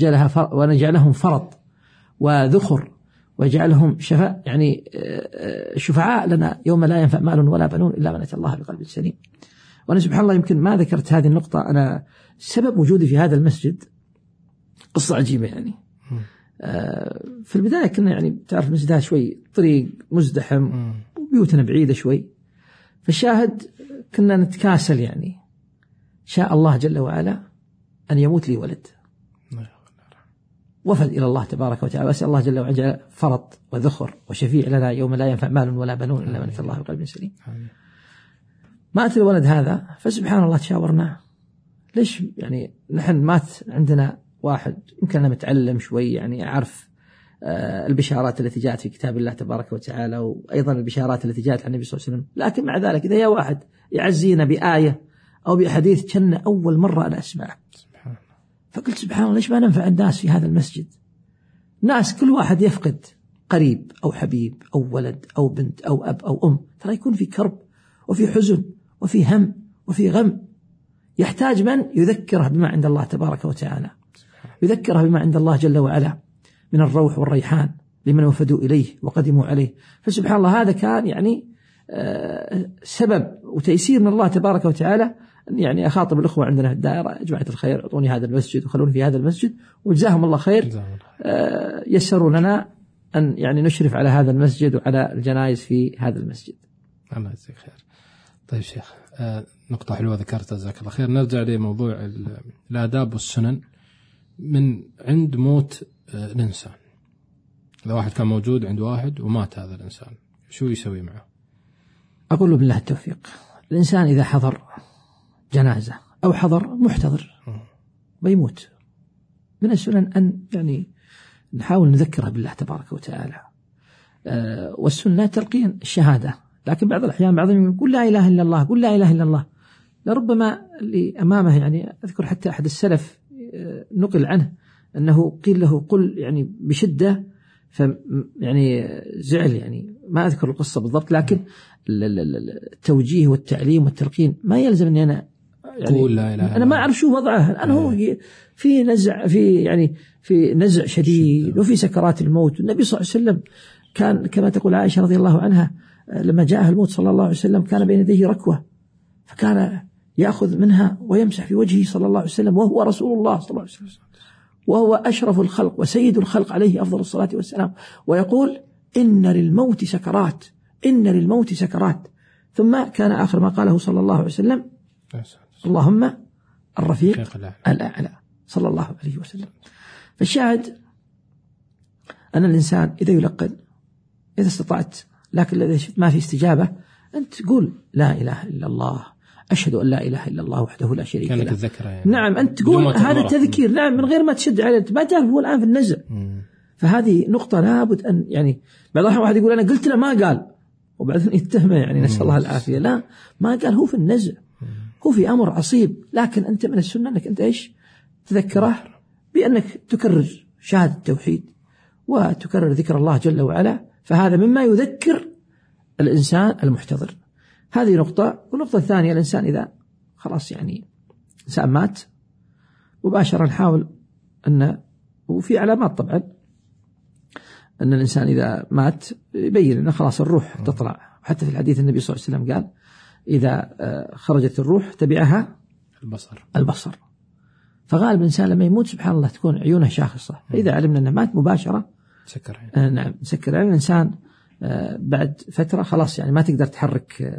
ونجعلهم فرض وذخر، ويجعلهم يعني شفعاء لنا يوم لا ينفع مال ولا بنون إلا من أتى الله بقلب سليم. وأنا سبحان الله يمكن ما ذكرت هذه النقطة. أنا سبب وجودي في هذا المسجد قصة عجيبة يعني. في البداية كنا يعني تعرف المسجد هذا شوي طريق مزدحم وبيوتنا بعيدة شوي، فالشاهد كنا نتكاسل يعني. شاء الله جل وعلا أن يموت لي ولد، وفد إلى الله تبارك وتعالى، أسأل الله جل وعلا فرط وذخر وشفيع لنا يوم لا ينفع مال ولا بنون إلا من أتى الله بقلب سليم. مات الولد هذا، فسبحان الله تشاورنا ليش يعني نحن مات عندنا واحد يمكن أنا متعلم شوي يعني أعرف البشارات التي جاءت في كتاب الله تبارك وتعالى، وأيضا البشارات التي جاءت عن النبي صلى الله عليه وسلم، لكن مع ذلك إذا يا واحد يعزينا بآية أو بحديث كنا أول مرة أنا أسمعه. فقلت سبحان الله ليش ما ننفع الناس في هذا المسجد؟ ناس كل واحد يفقد قريب أو حبيب أو ولد أو بنت أو أب أو أم، ترى يكون في كرب وفي حزن وفي هم وفي غم، يحتاج من يذكره بما عند الله تبارك وتعالى، يذكره بما عند الله جل وعلا من الروح والريحان لمن وفدوا إليه وقدموا عليه. فسبحان الله هذا كان يعني سبب وتيسير من الله تبارك وتعالى. يعني أخاطب الأخوة عندنا في الدائرة، يا جماعة الخير أعطوني هذا المسجد وخلوني في هذا المسجد، وجزاهم الله خير يسروا لنا أن يعني نشرف على هذا المسجد وعلى الجنائز في هذا المسجد. الله يجزيك خير. طيب شيخ، نقطة حلوة ذكرتها جزاك الله خير. نرجع لموضوع الآداب والسنن من عند موت الإنسان. إذا واحد كان موجود عند واحد ومات هذا الإنسان، شو يسوي معه؟ أقول له بالله التوفيق. الإنسان إذا حضر جنازة أو حضر محتضر بيموت، من السنن أن يعني نحاول نذكره بالله تبارك وتعالى، والسنة تلقين الشهادة. لكن بعض الأحيان بعضهم يقول لا إله إلا الله، قل لا إله إلا الله، لربما اللي أمامه يعني أذكر حتى أحد السلف نقل عنه أنه قيل له قل يعني بشدة، يعني زعل، يعني ما أذكر القصة بالضبط، لكن التوجيه والتعليم والتلقين ما يلزم أني أنا يعني لا إله أنا ما أعرف شو وضعه، أنا هو في نزع، في يعني في نزع شديد وفي سكرات الموت. النبي صلى الله عليه وسلم كان كما تقول عائشة رضي الله عنها لما جاءه الموت صلى الله عليه وسلم كان بين يديه ركوة، فكان يأخذ منها ويمسح في وجهه صلى الله عليه وسلم، وهو رسول الله صلى الله عليه وسلم، وهو أشرف الخلق وسيد الخلق عليه أفضل الصلاة والسلام، ويقول إن للموت سكرات، إن للموت سكرات. ثم كان آخر ما قاله صلى الله عليه وسلم اللهم الرفيق الأعلى صلى الله عليه وسلم. فالشاهد أن الإنسان إذا يلقن إذا استطعت، لكن إذا ما في استجابة أنت تقول لا إله إلا الله، أشهد أن لا إله إلا الله وحده لا شريك له. يعني. نعم أنت تقول هذا التذكير، نعم، من غير ما تشد عليه، ما تعرف هو الآن في النزع. فهذه نقطة لابد أن يعني بعض الأحيان واحد يقول أنا قلت له ما قال، وبعدين يتهمه يعني نسأل الله العافية. لا، ما قال، هو في النزع، هو في أمر عصيب، لكن أنت من السنة أنك أنت إيش تذكره بأنك تكرر شهادة التوحيد وتكرر ذكر الله جل وعلا، فهذا مما يذكر الإنسان المحتضر. هذه نقطة. والنقطة الثانية، الإنسان إذا خلاص يعني إنسان مات مباشرة نحاول أن، وفي علامات طبعا أن الإنسان إذا مات يبين أنه خلاص الروح تطلع. حتى في الحديث النبي صلى الله عليه وسلم قال إذا خرجت الروح تبعها البصر. فغالب الإنسان لما يموت سبحان الله تكون عيونه شاخصة، فإذا علمنا أنه مات مباشرة سكر نعم سكر. يعني الإنسان بعد فترة خلاص يعني ما تقدر تحرك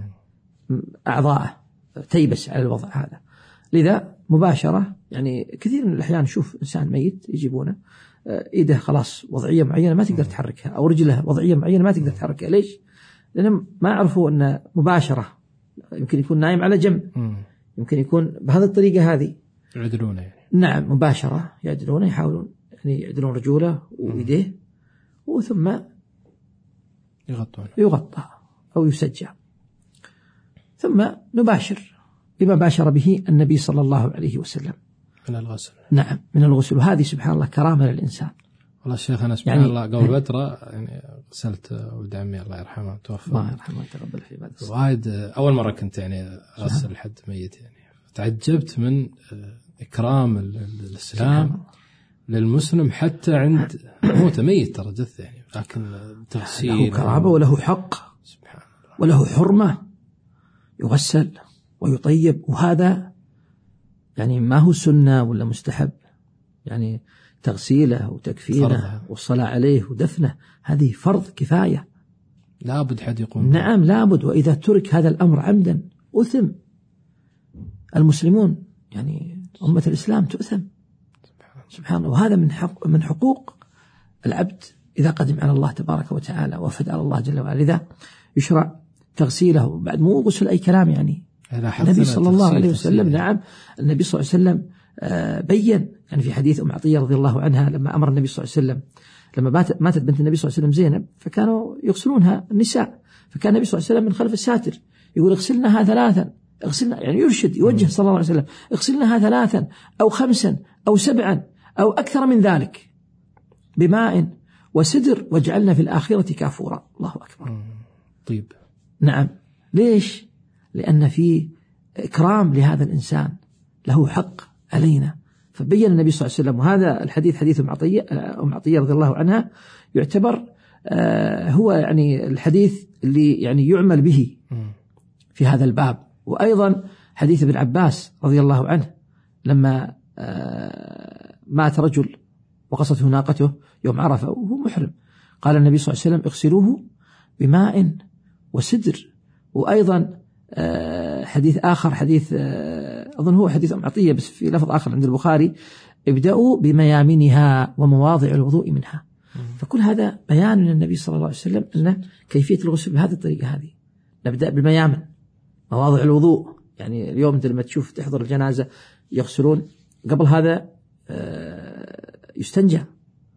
أعضاءه، تيبس على الوضع هذا. لذا مباشرة يعني كثير من الأحيان نشوف إنسان ميت يجيبونه إيده خلاص وضعية معينة ما تقدر تحركها، أو رجله وضعية معينة ما تقدر تحركها. ليش؟ لأنهم ما عرفوا أن مباشرة، يمكن يكون نايم على جنب، يمكن يكون بهذه الطريقة هذه يعدلونه يعني. نعم مباشرة يعدلونه، يحاولون يعني يعدلون رجوله ويديه، وثم يغطى أو يسجى، ثم نباشر بما باشر به النبي صلى الله عليه وسلم من الغسل. نعم من الغسل. وهذه سبحان الله كرامة للإنسان. والله الشيخ أنا سبحان الله قبل فترة يعني غسلت ولد عمي الله يرحمه توفى، الله يرحمه ويتقبل فيه بعد وايد. أول مرة كنت يعني أغسل حد ميت، يعني تعجبت من إكرام الإسلام للمسلم حتى عند موته ميت ترى جثة يعني، لكن تغسيل له كرامة وله حق سبحان الله وله حرمة، يغسل ويطيب. وهذا يعني ما هو سنة ولا مستحب، يعني تغسيله وتكفينه والصلاة عليه ودفنه هذه فرض كفاية، لابد حد يقوم. نعم لابد، وإذا ترك هذا الأمر عمدا أثم المسلمون، يعني أمة الإسلام تؤثم سبحان الله. وهذا من حقوق العبد إذا قدم على الله تبارك وتعالى وفد على الله جل وعلا. لذا يشرع تغسيله بعد، مو غسل أي كلام يعني. النبي صلى الله عليه وسلم نعم النبي صلى الله عليه وسلم بين يعني في حديث أم عطية رضي الله عنها لما أمر النبي صلى الله عليه وسلم لما ماتت بنت النبي صلى الله عليه وسلم زينب فكانوا يغسلونها النساء، فكان النبي صلى الله عليه وسلم من خلف الساتر يقول اغسلنها 3، اغسلنا يعني يرشد يوجه صلى الله عليه وسلم اغسلنها 3 أو 5 أو 7 أو أكثر من ذلك بماء وسدر واجعلنا في الآخرة كافورا. الله أكبر. طيب نعم. ليش؟ لأن في إكرام لهذا الإنسان له حق علينا. فبين النبي صلى الله عليه وسلم، وهذا الحديث حديث أم عطية رضي الله عنها يعتبر هو يعني الحديث اللي يعني يعمل به في هذا الباب. وأيضا حديث ابن عباس رضي الله عنه لما مات رجل وقصته ناقته يوم عرفة وهو محرم، قال النبي صلى الله عليه وسلم اغسلوه بماء وسدر. وأيضا حديث آخر حديث أظن هو حديث أم عطية بس في لفظ آخر عند البخاري ابدأوا بميامنها ومواضع الوضوء منها. فكل هذا بيان من النبي صلى الله عليه وسلم أن كيفية الغسل بهذه الطريقة هذه. نبدأ بالميامن مواضع الوضوء، يعني اليوم أنت لما تشوف تحضر الجنازة يغسلون قبل هذا يستنجى.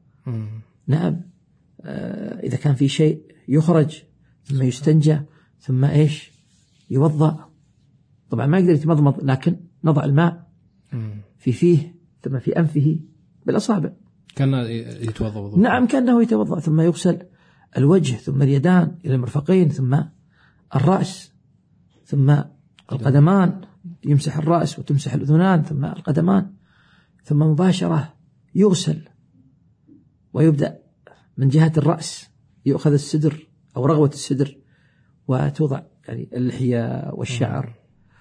نعم إذا كان في شيء يخرج ثم يستنجى ثم إيش يوضأ. طبعا ما يقدر يتمضمض لكن نضع الماء في فيه ثم في أنفه بالأصابع كان يتوضأ وضوء. نعم كأنه يتوضأ، ثم يغسل الوجه ثم اليدان إلى المرفقين ثم الرأس ثم القدمان، يمسح الرأس وتمسح الأذنان ثم القدمان، ثم مباشرة يغسل ويبدأ من جهة الرأس، يؤخذ السدر أو رغوة السدر وتوضع يعني اللحية والشعر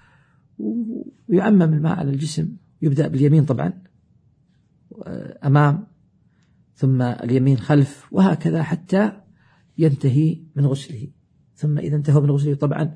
ويعمم الماء على الجسم. يبدأ باليمين طبعا أمام ثم اليمين خلف وهكذا حتى ينتهي من غسله. ثم إذا انتهى من غسله طبعا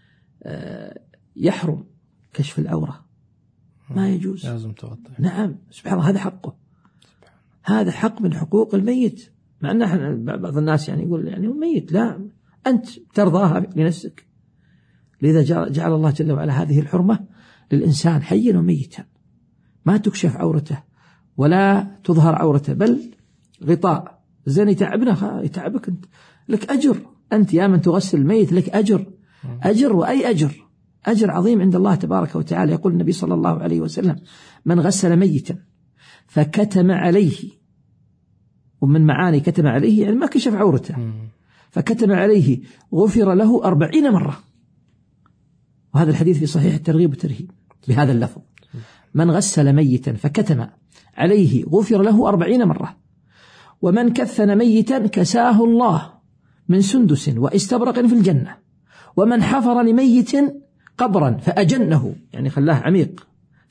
يحرم كشف العورة، ما يجوز، لازم تغطي. نعم سبحان الله، هذا حقه، هذا حق من حقوق الميت. مع أن بعض الناس يعني يقول يعني هو ميت، لا أنت ترضاها لنفسك. لذا جعل الله جل وعلا هذه الحرمة للإنسان حيا وميتا، ما تكشف عورته ولا تظهر عورته بل غطاء. زين يتعبنا يتعبك أنت، لك أجر، أنت يا من تغسل الميت لك أجر، أجر وأي أجر، أجر عظيم عند الله تبارك وتعالى. يقول النبي صلى الله عليه وسلم من غسل ميتا فكتم عليه، ومن معاني كتم عليه يعني ما كشف عورته، فكتم عليه غفر له 40 مرة. وهذا الحديث في صحيح الترغيب والترهيب بهذا اللفظ، من غسل ميتا فكتم عليه غفر له 40 مرة. ومن كفن ميتا كساه الله من سندس واستبرق في الجنة. ومن حفر لميت قبرا فأجنه، يعني خلاه عميق،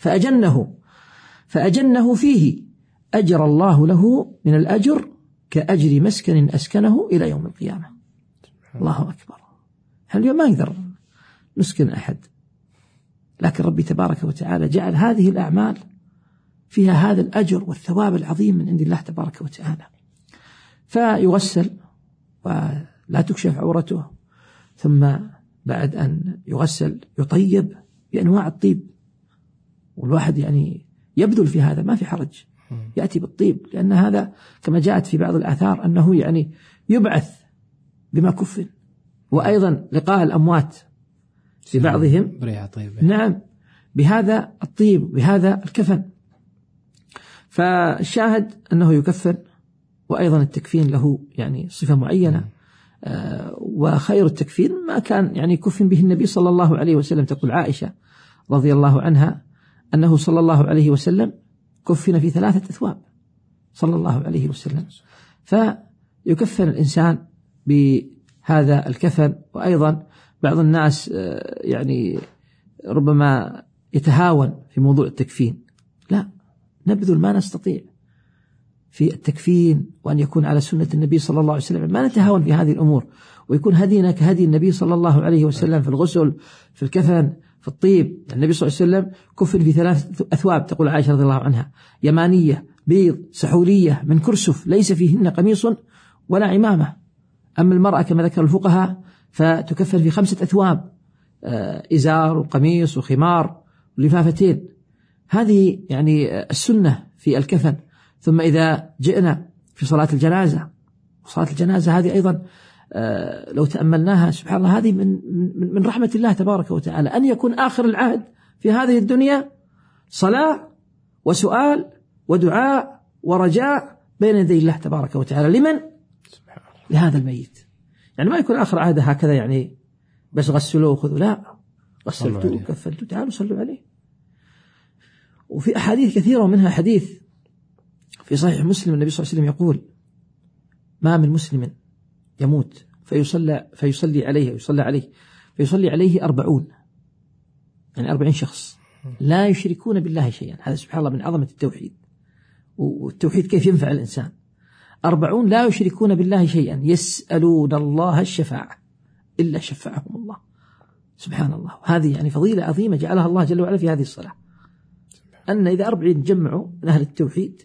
فأجنه فيه أجر الله له من الأجر كأجر مسكن أسكنه إلى يوم القيامة. الله أكبر. اليوم ما يقدر نسكن أحد، لكن ربي تبارك وتعالى جعل هذه الأعمال فيها هذا الأجر والثواب العظيم من عند الله تبارك وتعالى. فيغسل ولا تكشف عورته، ثم بعد أن يغسل يطيب بأنواع الطيب، والواحد يعني يبذل في هذا، ما في حرج، يأتي بالطيب، لأن هذا كما جاءت في بعض الآثار أنه يعني يبعث بما كفن، وأيضا لقاء الأموات في بعضهم نعم بهذا الطيب بهذا الكفن. فالشاهد أنه يكفن، وأيضا التكفين له يعني صفة معينة، وخير التكفين ما كان يعني كفن به النبي صلى الله عليه وسلم. تقول عائشة رضي الله عنها أنه صلى الله عليه وسلم كفن في 3 أثواب صلى الله عليه وسلم. فيكفن الإنسان بهذا الكفن. وأيضا بعض الناس يعني ربما يتهاون في موضوع التكفين، لا، نبذل ما نستطيع في التكفين، وأن يكون على سنة النبي صلى الله عليه وسلم، ما نتهاون في هذه الأمور، ويكون هدينا كهدي النبي صلى الله عليه وسلم في الغسل، في الكفن، في الطيب. النبي صلى الله عليه وسلم كفن في 3 أثواب، تقول عائشة رضي الله عنها، يمانية بيض سحولية من كرسف ليس فيهن قميص ولا عمامة. أما المرأة كما ذكر الفقهاء فتكفن في 5 أثواب، إزار وقميص وخمار ولفافتين. هذه يعني السنة في الكفن. ثم إذا جئنا في صلاة الجنازة، وصلاة الجنازة هذه أيضا لو تأملناها سبحان الله، هذه من رحمة الله تبارك وتعالى أن يكون آخر العهد في هذه الدنيا صلاة وسؤال ودعاء ورجاء بين يدي الله تبارك وتعالى. لمن؟ لهذا الميت. يعني ما يكون آخر عهد هكذا يعني بس غسلوه وخذوا، لا، غسلتوه وكفنتوه، تعالوا صلوا عليه. وفي أحاديث كثيرة، ومنها حديث في صحيح مسلم النبي صلى الله عليه وسلم يقول: ما من مسلم يموت فيصلي عليه 40، يعني 40 شخص لا يشركون بالله شيئا. هذا سبحان الله من عظمة التوحيد، والتوحيد كيف ينفع الإنسان. 40 لا يشركون بالله شيئا يسألون الله الشفاعة إلا شفعهم الله. سبحان الله. هذه يعني فضيلة عظيمة جعلها الله جل وعلا في هذه الصلاة، أن إذا 40 جمعوا من أهل التوحيد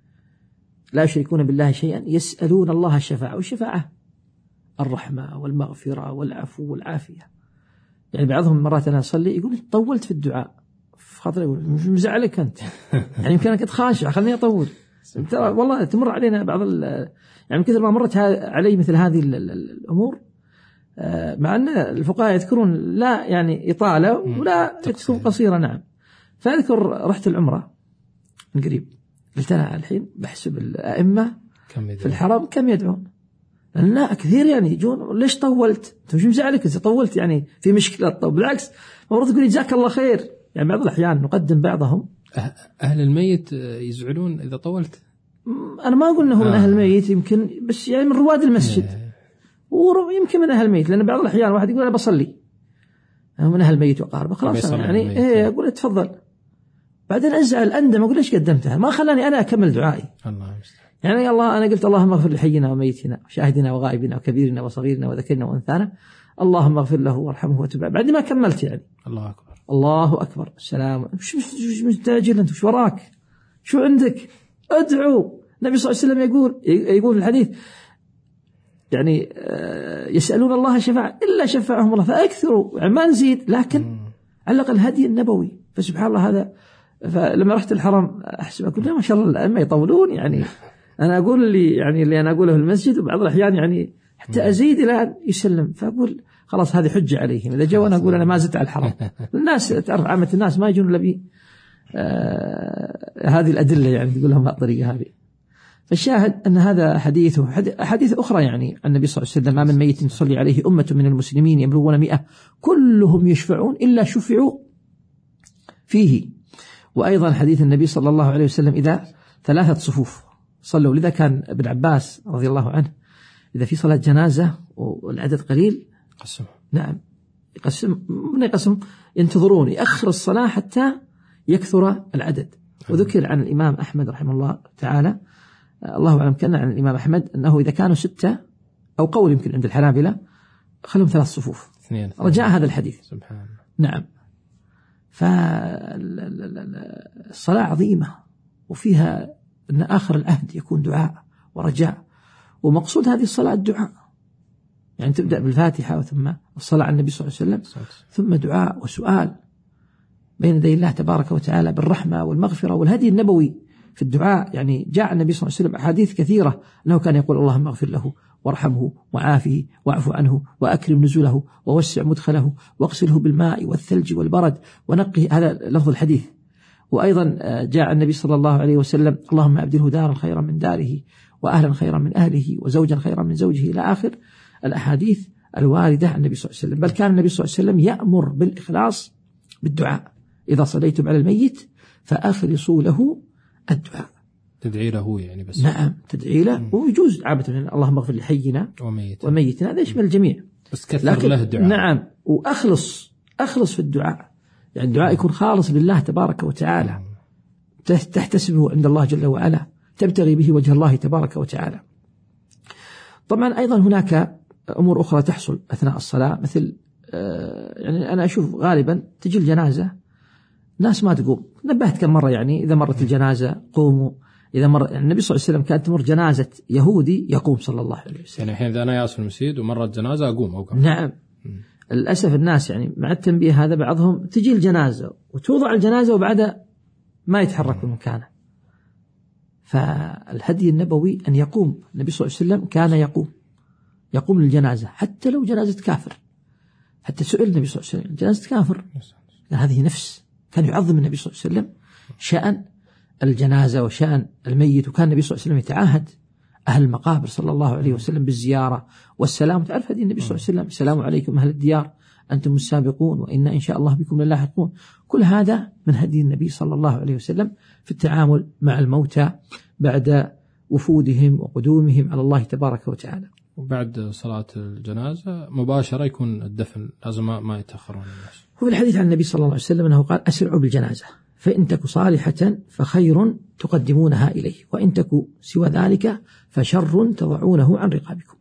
لا يشركون بالله شيئا يسألون الله الشفاعة. والشفاعة الرحمة والمغفرة والعفو والعافية. يعني بعضهم مرات أنا أصلي يقول طولت في الدعاء، خاطر يقول مش مزعلك أنت، يعني يمكن أنت خاشع خلني أطول. ترى والله تمر علينا بعض يعني كثر ما مرت علي مثل هذه الأمور، مع أن الفقهاء يذكرون لا يعني إطالة ولا تكون قصيرة. نعم. فأذكر رحت العمرة من قريب، قلت أنا الحين بحسب الأئمة في الحرم كم يدعون، لا كثير يعني يجون. ليش طولت؟ أنت مش مزعلك إذا طولت يعني في مشكلة؟ طب بالعكس المفروض تقول جزاك الله خير. يعني بعض الأحيان نقدم بعضهم. أهل الميت يزعلون إذا طولت؟ أنا ما أقول أنه من أهل الميت، يمكن بس يعني من رواد المسجد، ويمكن من أهل الميت، لأن بعض الأحيان واحد يقول أنا بصلي من أهل الميت وقاربه، خلاص يعني إيه أقول تفضل، بعدين أزعل أندم أقول ليش قدمتها، ما خلاني أنا أكمل دعائي. الله يعني الله أنا قلت اللهم اغفر لحينا وميتنا وشاهدنا وغائبنا وكبيرنا وصغيرنا وذكرنا وأنثانا، اللهم اغفر له وارحمه وتب. بعد ما كملت يعني الله أكبر الله أكبر السلام، مش مستعجل أنت، وش وراك، شو عندك، ادعو. النبي صلى الله عليه وسلم يقول في الحديث يعني يسألون الله شفاعة إلا شفعهم الله، فأكثروا يعني ما نزيد، لكن علق الهدي النبوي. فسبحان الله هذا. فلما رحت الحرم أحسب أقول لا ما شاء الله الأئمة يطولون، يعني أنا أقول اللي أنا أقوله في المسجد، وبعض الأحيان يعني حتى أزيد إلى أن يسلم، فأقول خلاص هذه حجة عليهم إذا جاءوا أنا أقول أنا ما زدت على الحرم. الناس تعرف عامة الناس ما يجون إلا هذه الأدلة، يعني تقول لهم الطريقة هذه. فالشاهد أن هذا حديث أخرى يعني عن النبي صلى الله عليه وسلم: ما من ميت تصلي عليه أمة من المسلمين يبلغون 100 كلهم يشفعون إلا شفعوا فيه. وأيضا حديث النبي صلى الله عليه وسلم: إذا 3 صفوف صلوا، لذا كان ابن عباس رضي الله عنه إذا في صلاة جنازة والعدد قليل قسم، نعم يقسم ينتظرون يأخر الصلاة حتى يكثر العدد. وذكر عن الإمام أحمد رحمه الله تعالى، الله أعلم، كان عن الإمام أحمد أنه إذا كانوا 6 أو قول يمكن عند الحنابلة خلهم 3 صفوف، رجاء هذا الحديث. سبحان الله. نعم. فالصلاة عظيمة، وفيها أن آخر العهد يكون دعاء ورجاء، ومقصود هذه الصلاة الدعاء، يعني تبدأ بالفاتحة وثم الصلاة على النبي صلى الله عليه وسلم، ثم دعاء وسؤال بين يدي الله تبارك وتعالى بالرحمة والمغفرة والهدي النبوي في الدعاء. يعني جاء النبي صلى الله عليه وسلم أحاديث كثيرة أنه كان يقول اللهم اغفر له وارحمه وعافه واعف عنه وأكرم نزله ووسع مدخله واغسله بالماء والثلج والبرد ونقه، هذا لفظ الحديث. وأيضا جاء النبي صلى الله عليه وسلم اللهم أبدله دارا خيرا من داره وأهلا خيرا من أهله وزوجا خيرا من زوجه، إلى آخر الأحاديث الواردة عن النبي صلى الله عليه وسلم. بل كان النبي صلى الله عليه وسلم يأمر بالإخلاص بالدعاء: إذا صليتم على الميت فأخلصوا له الدعاء، تدعي له يعني بس. نعم تدعي له، ويجوز عامة اللهم اغفر لحينا وميتنا، هذا يشمل الجميع، بس كثر له الدعاء. نعم. وأخلص في الدعاء، يعني الدعاء يكون خالص لله تبارك وتعالى، تحتسبه عند الله جل وعلا، تبتغي به وجه الله تبارك وتعالى. طبعا أيضا هناك أمور أخرى تحصل أثناء الصلاة، مثل يعني أنا أشوف غالبا تجي الجنازة ناس ما تقوم. نبهت كم مرة يعني إذا مرت الجنازة قوموا، إذا مر يعني النبي صلى الله عليه وسلم كانت تمر جنازة يهودي يقوم صلى الله عليه وسلم. يعني الحين إذا أنا جالس في المسجد ومرت جنازة أقوم. نعم. للأسف الناس يعني مع التنبيه هذا بعضهم تجي الجنازة وتوضع الجنازة وبعدها ما يتحرك من مكانه. فالهدي النبوي أن يقوم. النبي صلى الله عليه وسلم كان يقوم للجنازة حتى لو جنازة كافر. حتى سئل النبي صلى الله عليه وسلم جنازة كافر، هذه نفس. كان يعظم النبي صلى الله عليه وسلم شأن الجنازة وشأن الميت. وكان النبي صلى الله عليه وسلم يتعاهد أهل المقابر صلى الله عليه وسلم بالزيارة والسلام. تعرف هذه النبي صلى الله عليه وسلم: السلام عليكم أهل الديار أنتم السابقون وإنا إن شاء الله بكم للاحقون. كل هذا من هدي النبي صلى الله عليه وسلم في التعامل مع الموتى بعد وفودهم وقدومهم على الله تبارك وتعالى. وبعد صلاة الجنازة مباشرة يكون الدفن، لازم ما يتأخرون الناس. هو الحديث عن النبي صلى الله عليه وسلم أنه قال: أسرعوا بالجنازة فإن تك صالحة فخير تقدمونها إليه، وإن تك سوى ذلك فشر تضعونه عن رقابكم.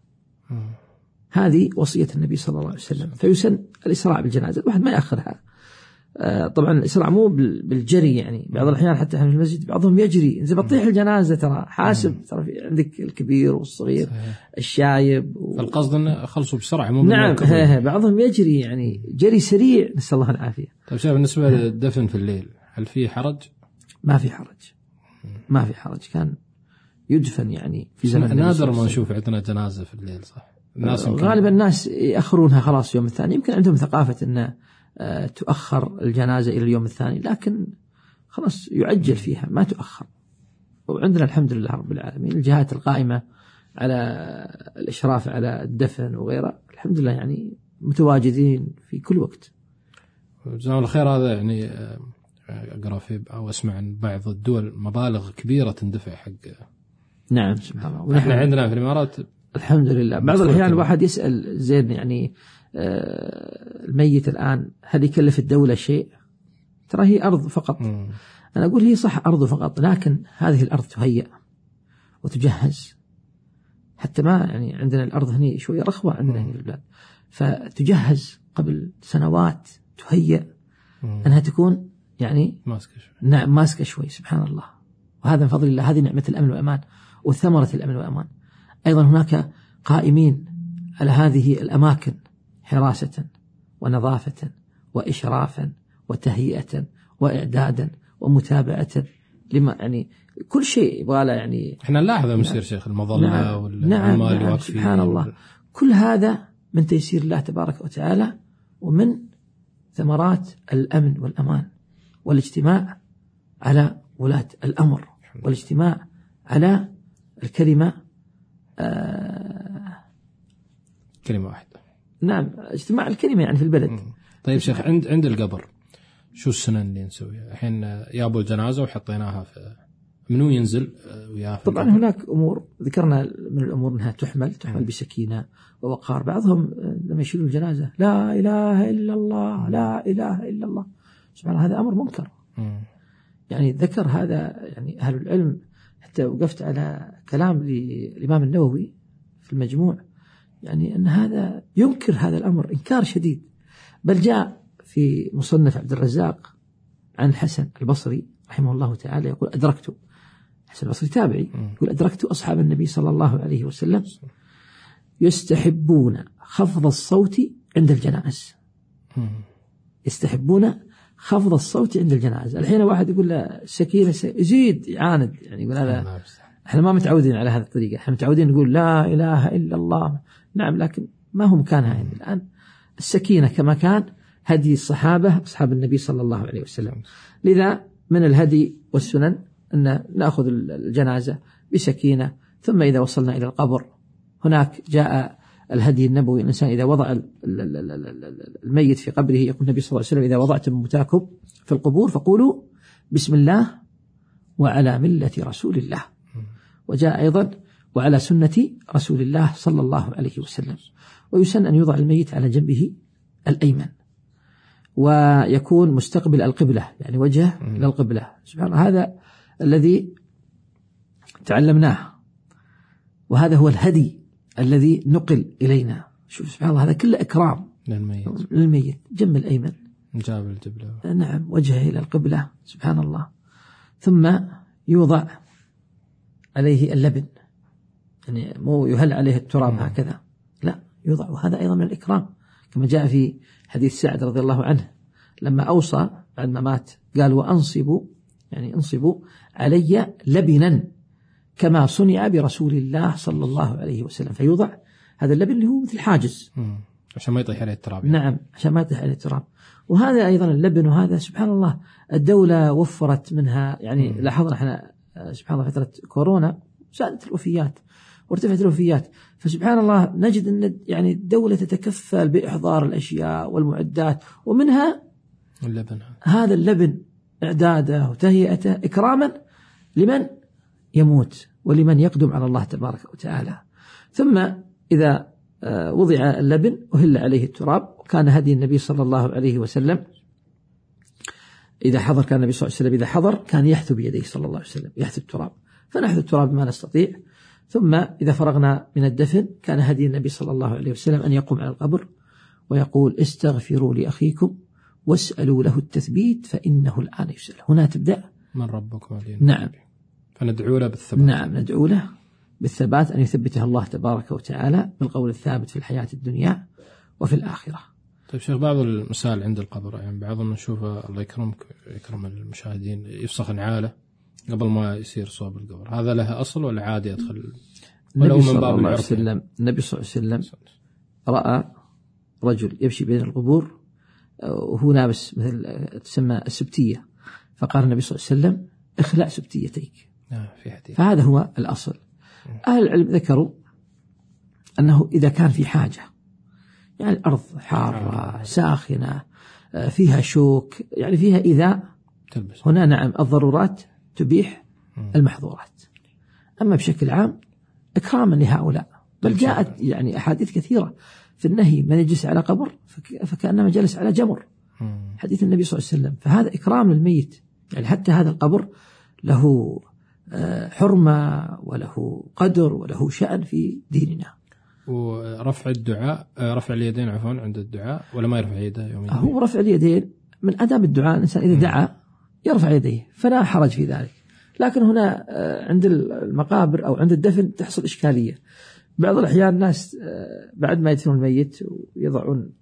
هذه وصية النبي صلى الله عليه وسلم. فيسن الإسراع بالجنازة، الواحد ما يأخرها. طبعا الإسراع مو بالجري، يعني بعض الأحيان حتى في المسجد بعضهم يجري. إذا بتطيح الجنازة ترى حاسب، ترى في عندك الكبير والصغير الشايب فالقصد أن خلصوا بسرعة. نعم. بعضهم يجري يعني جري سريع، نسأل الله العافية. طيب شايف بالنسبة للدفن في الليل هل في حرج؟ ما في حرج، ما في حرج. كان يدفن يعني في زمن نادر ما نشوف عندنا جنازة في الليل، صح؟ غالبا الناس يأخرونها خلاص يوم الثاني. يمكن عندهم ثقافة أن تؤخر الجنازة إلى اليوم الثاني، لكن خلاص يعجل فيها ما تؤخر. وعندنا الحمد لله رب العالمين الجهات القائمة على الإشراف على الدفن وغيره الحمد لله يعني متواجدين في كل وقت. جزاهم الله خير. هذا يعني أقرأ فيه أو أسمع عن بعض الدول مبالغ كبيرة تندفع حق. نعم سبحان الله. ونحن عندنا في الإمارات الحمد لله بعض الأحيان الواحد يسأل زين يعني الميت الآن هل يكلف الدولة شيء؟ ترى هي أرض فقط. أنا أقول هي صح أرض فقط، لكن هذه الأرض تهيأ وتجهز. حتى ما يعني عندنا الأرض هنا شوية رخوة عندنا هنا في البلاد، فتجهز قبل سنوات، تهيأ أنها تكون يعني ماسكة شوي. نعم ماسكة شوي. سبحان الله. وهذا من فضل الله. هذه نعمة الأمن والأمان وثمرة الأمن والأمان. أيضا هناك قائمين على هذه الأماكن حراسة ونظافة وإشرافا وتهيئة وإعدادا ومتابعة لما يعني كل شيء يبغى له يعني. احنا نلاحظ مسير شيخ المظلة والعمال اللي واقفين. سبحان الله. كل هذا من تيسير الله تبارك وتعالى ومن ثمرات الأمن والأمان والاجتماع على ولاة الأمر والاجتماع على الكلمة كلمة واحدة. نعم اجتماع الكلمة يعني في البلد. طيب شيخ عند القبر شو السنن اللي نسويها الحين؟ يابوا الجنازة وحطيناها في منو ينزل وياه؟ طبعا هناك أمور ذكرنا من الأمور أنها تحمل بسكينة ووقار. بعضهم لما يشيلوا الجنازة لا إله إلا الله لا إله إلا الله. سبحان الله هذا أمر منكر. يعني ذكر هذا يعني أهل العلم. حتى وقفت على كلام للإمام النووي في المجموع يعني أن هذا ينكر هذا الأمر إنكار شديد. بل جاء في مصنف عبد الرزاق عن الحسن البصري رحمه الله تعالى يقول أدركت، الحسن البصري تابعي، يقول أدركت أصحاب النبي صلى الله عليه وسلم يستحبون خفض الصوت عند الجنائز. يستحبون خفض الصوت عند الجنازة. الحين واحد يقول له السكينة يزيد يعاند يعني يقول هذا احنا ما متعودين على هذه الطريقة. احنا متعودين نقول لا إله إلا الله. نعم لكن ما هو مكانها يعني. الآن السكينة كما كان هدي الصحابة أصحاب النبي صلى الله عليه وسلم. لذا من الهدي والسنن أن نأخذ الجنازة بسكينة. ثم إذا وصلنا إلى القبر هناك جاء الهدي النبوي. الإنسان إذا وضع الميت في قبره يقول النبي صلى الله عليه وسلم إذا وضعتم موتاكم في القبور فقولوا بسم الله وعلى ملة رسول الله. وجاء أيضا وعلى سنة رسول الله صلى الله عليه وسلم. ويسن أن يوضع الميت على جنبه الأيمن ويكون مستقبل القبلة يعني وجهه إلى القبلة. سبحان الله هذا الذي تعلمناه، وهذا هو الهدي الذي نقل إلينا. شوف سبحان الله، هذا كله إكرام للميت. جنب الأيمن جاب الجبلة، نعم، وجهه إلى القبلة، سبحان الله. ثم يوضع عليه اللبن، يعني مو يهل عليه التراب هكذا، لا، يوضع. وهذا أيضا من الإكرام، كما جاء في حديث سعد رضي الله عنه لما أوصى بعد ما مات قال: وأنصبوا، يعني انصبوا علي لبنا كما صنع برسول الله صلى الله عليه وسلم. فيوضع هذا اللبن اللي هو مثل حاجز عشان ما يطيح عليه التراب يعني. نعم، عشان ما يطيح عليه التراب. وهذا أيضا اللبن، وهذا سبحان الله الدولة وفرت منها. يعني لاحظنا احنا سبحان الله فترة كورونا زادت الوفيات وارتفعت الوفيات، فسبحان الله نجد أن يعني الدولة تتكفل بإحضار الأشياء والمعدات، ومنها اللبن، هذا اللبن إعداده وتهيئته إكراما لمن يموت ولمن يقدم على الله تبارك وتعالى. ثم إذا وضع اللبن أهل عليه التراب. وكان هدي النبي صلى الله عليه وسلم إذا حضر، كان النبي صلى الله عليه وسلم إذا حضر كان يحثو بيديه صلى الله عليه وسلم، يحثو التراب، فنحثو التراب ما نستطيع. ثم إذا فرغنا من الدفن كان هدي النبي صلى الله عليه وسلم أن يقوم على القبر ويقول: استغفروا لأخيكم واسألوا له التثبيت فإنه الآن يسأل. هنا تبدأ من ربكم ودينكم. نعم، فندعو له بالثبات. نعم، ندعو له بالثبات، أن يثبته الله تبارك وتعالى بالقول الثابت في الحياة الدنيا وفي الآخرة. طيب شيخ، بعض المسائل عند القبر يعني بعضهم نشوفه الله يكرمك يكرم المشاهدين يفسخ نعاله قبل ما يصير صوب القبر، هذا له أصل ولا عادي يدخل؟ النبي صلى الله عليه وسلم رأى رجل يمشي بين القبور وهو لابس مثل تسمى السبتية، فقال النبي صلى الله عليه وسلم: اخلع سبتيتيك. في حديث. فهذا هو الأصل. أهل العلم ذكروا أنه إذا كان في حاجة، يعني الأرض حارة ساخنة فيها شوك، يعني فيها إيذاء، هنا نعم الضرورات تبيح المحظورات. أما بشكل عام إكراما لهؤلاء، بل جاءت يعني أحاديث كثيرة في النهي: من يجلس على قبر فكأنما جلس على جمر، حديث النبي صلى الله عليه وسلم. فهذا إكرام للميت، يعني حتى هذا القبر له حرمة وله قدر وله شأن في ديننا. ورفع الدعاء، رفع اليدين عفوا عند الدعاء، ولا ما يرفع يده يوميا؟ هو رفع اليدين من آداب الدعاء، الإنسان إذا دعا يرفع يديه فلا حرج في ذلك. لكن هنا عند المقابر أو عند الدفن تحصل إشكالية. بعض الأحيان الناس بعد ما يدفنون الميت ويضعون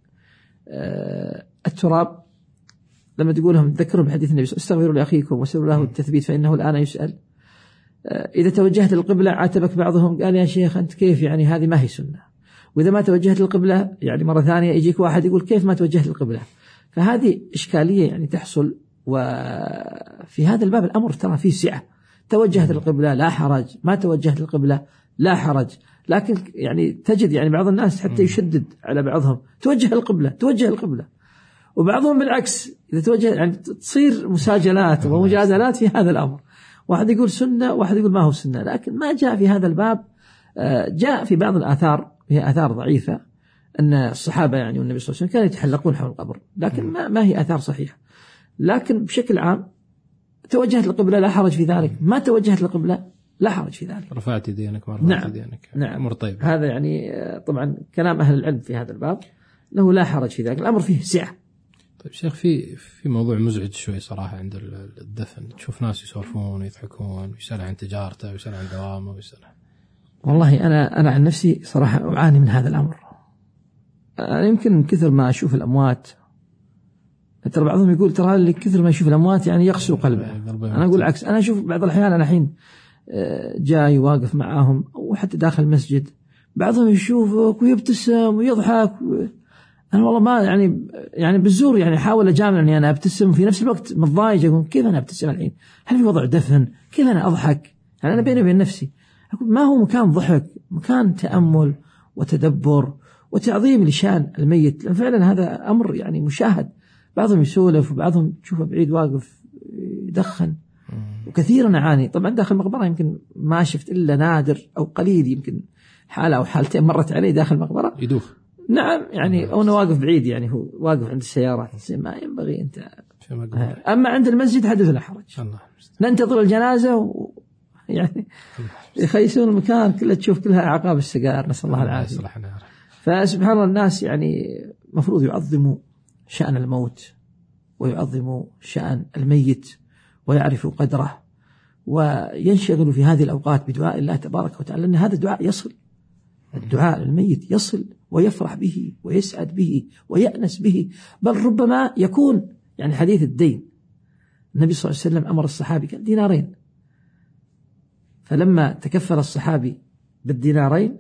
التراب، لما تقول لهم ذكروا بحديث النبي: استغفروا لأخيكم واسألوا له التثبيت فإنه الآن يسأل. إذا توجهت للقبلة عاتبك بعضهم، قال: يا شيخ أنت كيف يعني هذه ما هي سنة. وإذا ما توجهت للقبلة يعني مرة ثانية يجيك واحد يقول: كيف ما توجهت للقبلة. فهذه إشكالية يعني تحصل. وفي هذا الباب الأمر ترى فيه سعة، توجهت للقبلة لا حرج، ما توجهت للقبلة لا حرج. لكن يعني تجد يعني بعض الناس حتى يشدد على بعضهم: توجه القبلة توجه القبلة. وبعضهم بالعكس إذا توجه يعني تصير مساجلات ومجادلات في هذا الأمر. واحد يقول سنة واحد يقول ما هو سنة. لكن ما جاء في هذا الباب. جاء في بعض الآثار، هي آثار ضعيفة، أن الصحابة يعني والنبي صلى الله عليه وسلم كانوا يتحلقون حول القبر، لكن ما هي آثار صحيحة. لكن بشكل عام توجهت القبلة لا حرج في ذلك، ما توجهت القبلة لا حرج في ذلك. رفعت يدينك مرة نعم. يدينك نعم. أمر طيب. هذا يعني طبعا كلام أهل العلم في هذا الباب له لا حرج في ذلك، الأمر فيه سعة. طيب شيخ، في موضوع مزعج شوي صراحة عند الدفن، تشوف ناس يسولفون ويضحكون ويسأل عن تجارته ويسأل عن دوامه ويسأل. والله أنا عن نفسي صراحة أعاني من هذا الأمر. أنا يمكن من كثر ما أشوف الأموات، ترى بعضهم يقول ترى اللي كثر ما يشوف الأموات يعني يقسو قلبه. أنا أقول العكس. أنا أشوف بعض الأحيان أنا حين جاي واقف معاهم أو حتى داخل المسجد، بعضهم يشوفك ويبتسم ويضحك أنا والله ما يعني بالزور يعني أحاول أجامل أني أنا أبتسم، في نفس الوقت متضايق أقول كيف أنا أبتسم الحين؟ هل في وضع دفن؟ كيف أنا أضحك؟ يعني أنا بيني وبين نفسي أقول ما هو مكان ضحك، مكان تأمل وتدبر وتعظيم لشان الميت. لأن فعلا هذا أمر يعني مشاهد. بعضهم يسولف وبعضهم تشوفه بعيد واقف يدخن، وكثيرا أعاني. طبعا داخل المقبرة يمكن ما شفت إلا نادر أو قليل، يمكن حالة أو حالتين مرت علي داخل المقبرة يدوخ. نعم يعني أو أنا واقف بعيد، يعني هو واقف عند السيارات، ما ينبغي أنت أما عند المسجد حدث لا حرج، ننتظر الجنازة يعني يخيسون المكان كله، تشوف كلها أعقاب السجار، نسأل الله العافية. فسبحان الله الناس يعني مفروض يعظموا شأن الموت ويعظموا شأن الميت ويعرفوا قدره، وينشغلوا في هذه الأوقات بدعاء الله تبارك وتعالى، لأن هذا الدعاء يصل، الدعاء للميت يصل ويفرح به ويسعد به ويأنس به، بل ربما يكون يعني حديث الدين، النبي صلى الله عليه وسلم أمر الصحابي كان دينارين، فلما تكفل الصحابي بالدينارين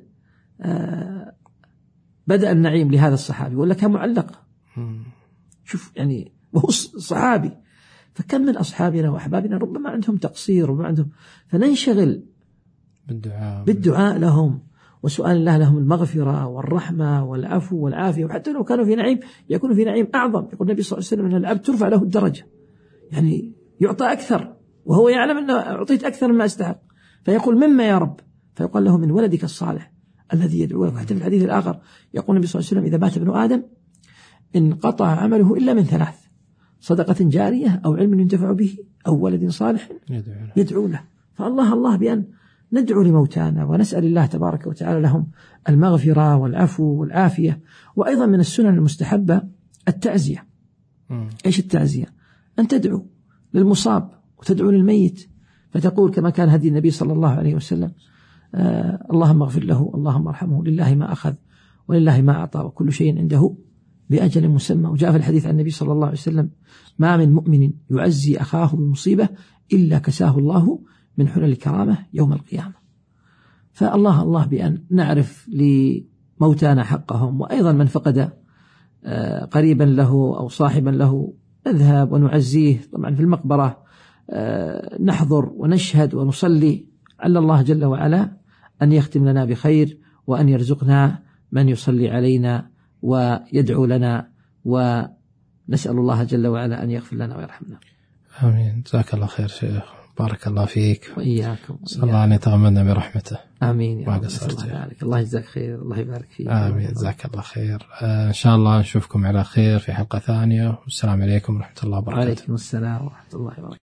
بدأ النعيم لهذا الصحابي، ولا كان معلقة، شوف يعني وهو صحابي. فكم من أصحابنا وأحبابنا ربما عندهم تقصير ربما عندهم، فننشغل بالدعاء لهم وسؤال الله لهم المغفرة والرحمة والعفو والعافية، وحتى لو كانوا في نعيم يكونوا في نعيم أعظم. يقول النبي صلى الله عليه وسلم أن العبد ترفع له الدرجة، يعني يعطى أكثر وهو يعلم أنه أعطيت أكثر مما أستحق، فيقول مما يا رب؟ فيقال له من ولدك الصالح الذي يدعو لك. حتى في الحديث الآخر يقول النبي صلى الله عليه وسلم إذا مات ابن آدم انقطع عمله إلا من ثلاث: صدقة جارية أو علم ينتفع به أو ولد صالح يدعو له. فالله الله بأن ندعو لموتانا ونسأل الله تبارك وتعالى لهم المغفرة والعفو والعافية. وأيضا من السنن المستحبة التعزية. إيش التعزية؟ أن تدعو للمصاب وتدعو للميت، فتقول كما كان هدي النبي صلى الله عليه وسلم اللهم اغفر له اللهم ارحمه لله ما أخذ ولله ما أعطى وكل شيء عنده بأجل مسمى. وجاء في الحديث عن النبي صلى الله عليه وسلم ما من مؤمن يعزي أخاه بمصيبة إلا كساه الله من حلل الكرامة يوم القيامة. فالله الله بأن نعرف لموتانا حقهم، وأيضا من فقد قريبا له أو صاحبا له نذهب ونعزيه طبعا في المقبرة، نحضر ونشهد ونصلي، على الله جل وعلا أن يختم لنا بخير وأن يرزقنا من يصلي علينا ويدعو لنا، ونسأل الله جل وعلا أن يغفر لنا ويرحمنا. آمين. جزاك الله خير شيخ، بارك الله فيك وإياكم. صلى الله أن يتغمدنا برحمته. آمين يا رب. الله يجزاك خير، الله يبارك فيك. آمين. جزاك الله خير. إن شاء الله نشوفكم على خير في حلقة ثانية، والسلام عليكم ورحمة الله وبركاته. وعليكم السلام ورحمة الله وبركاته.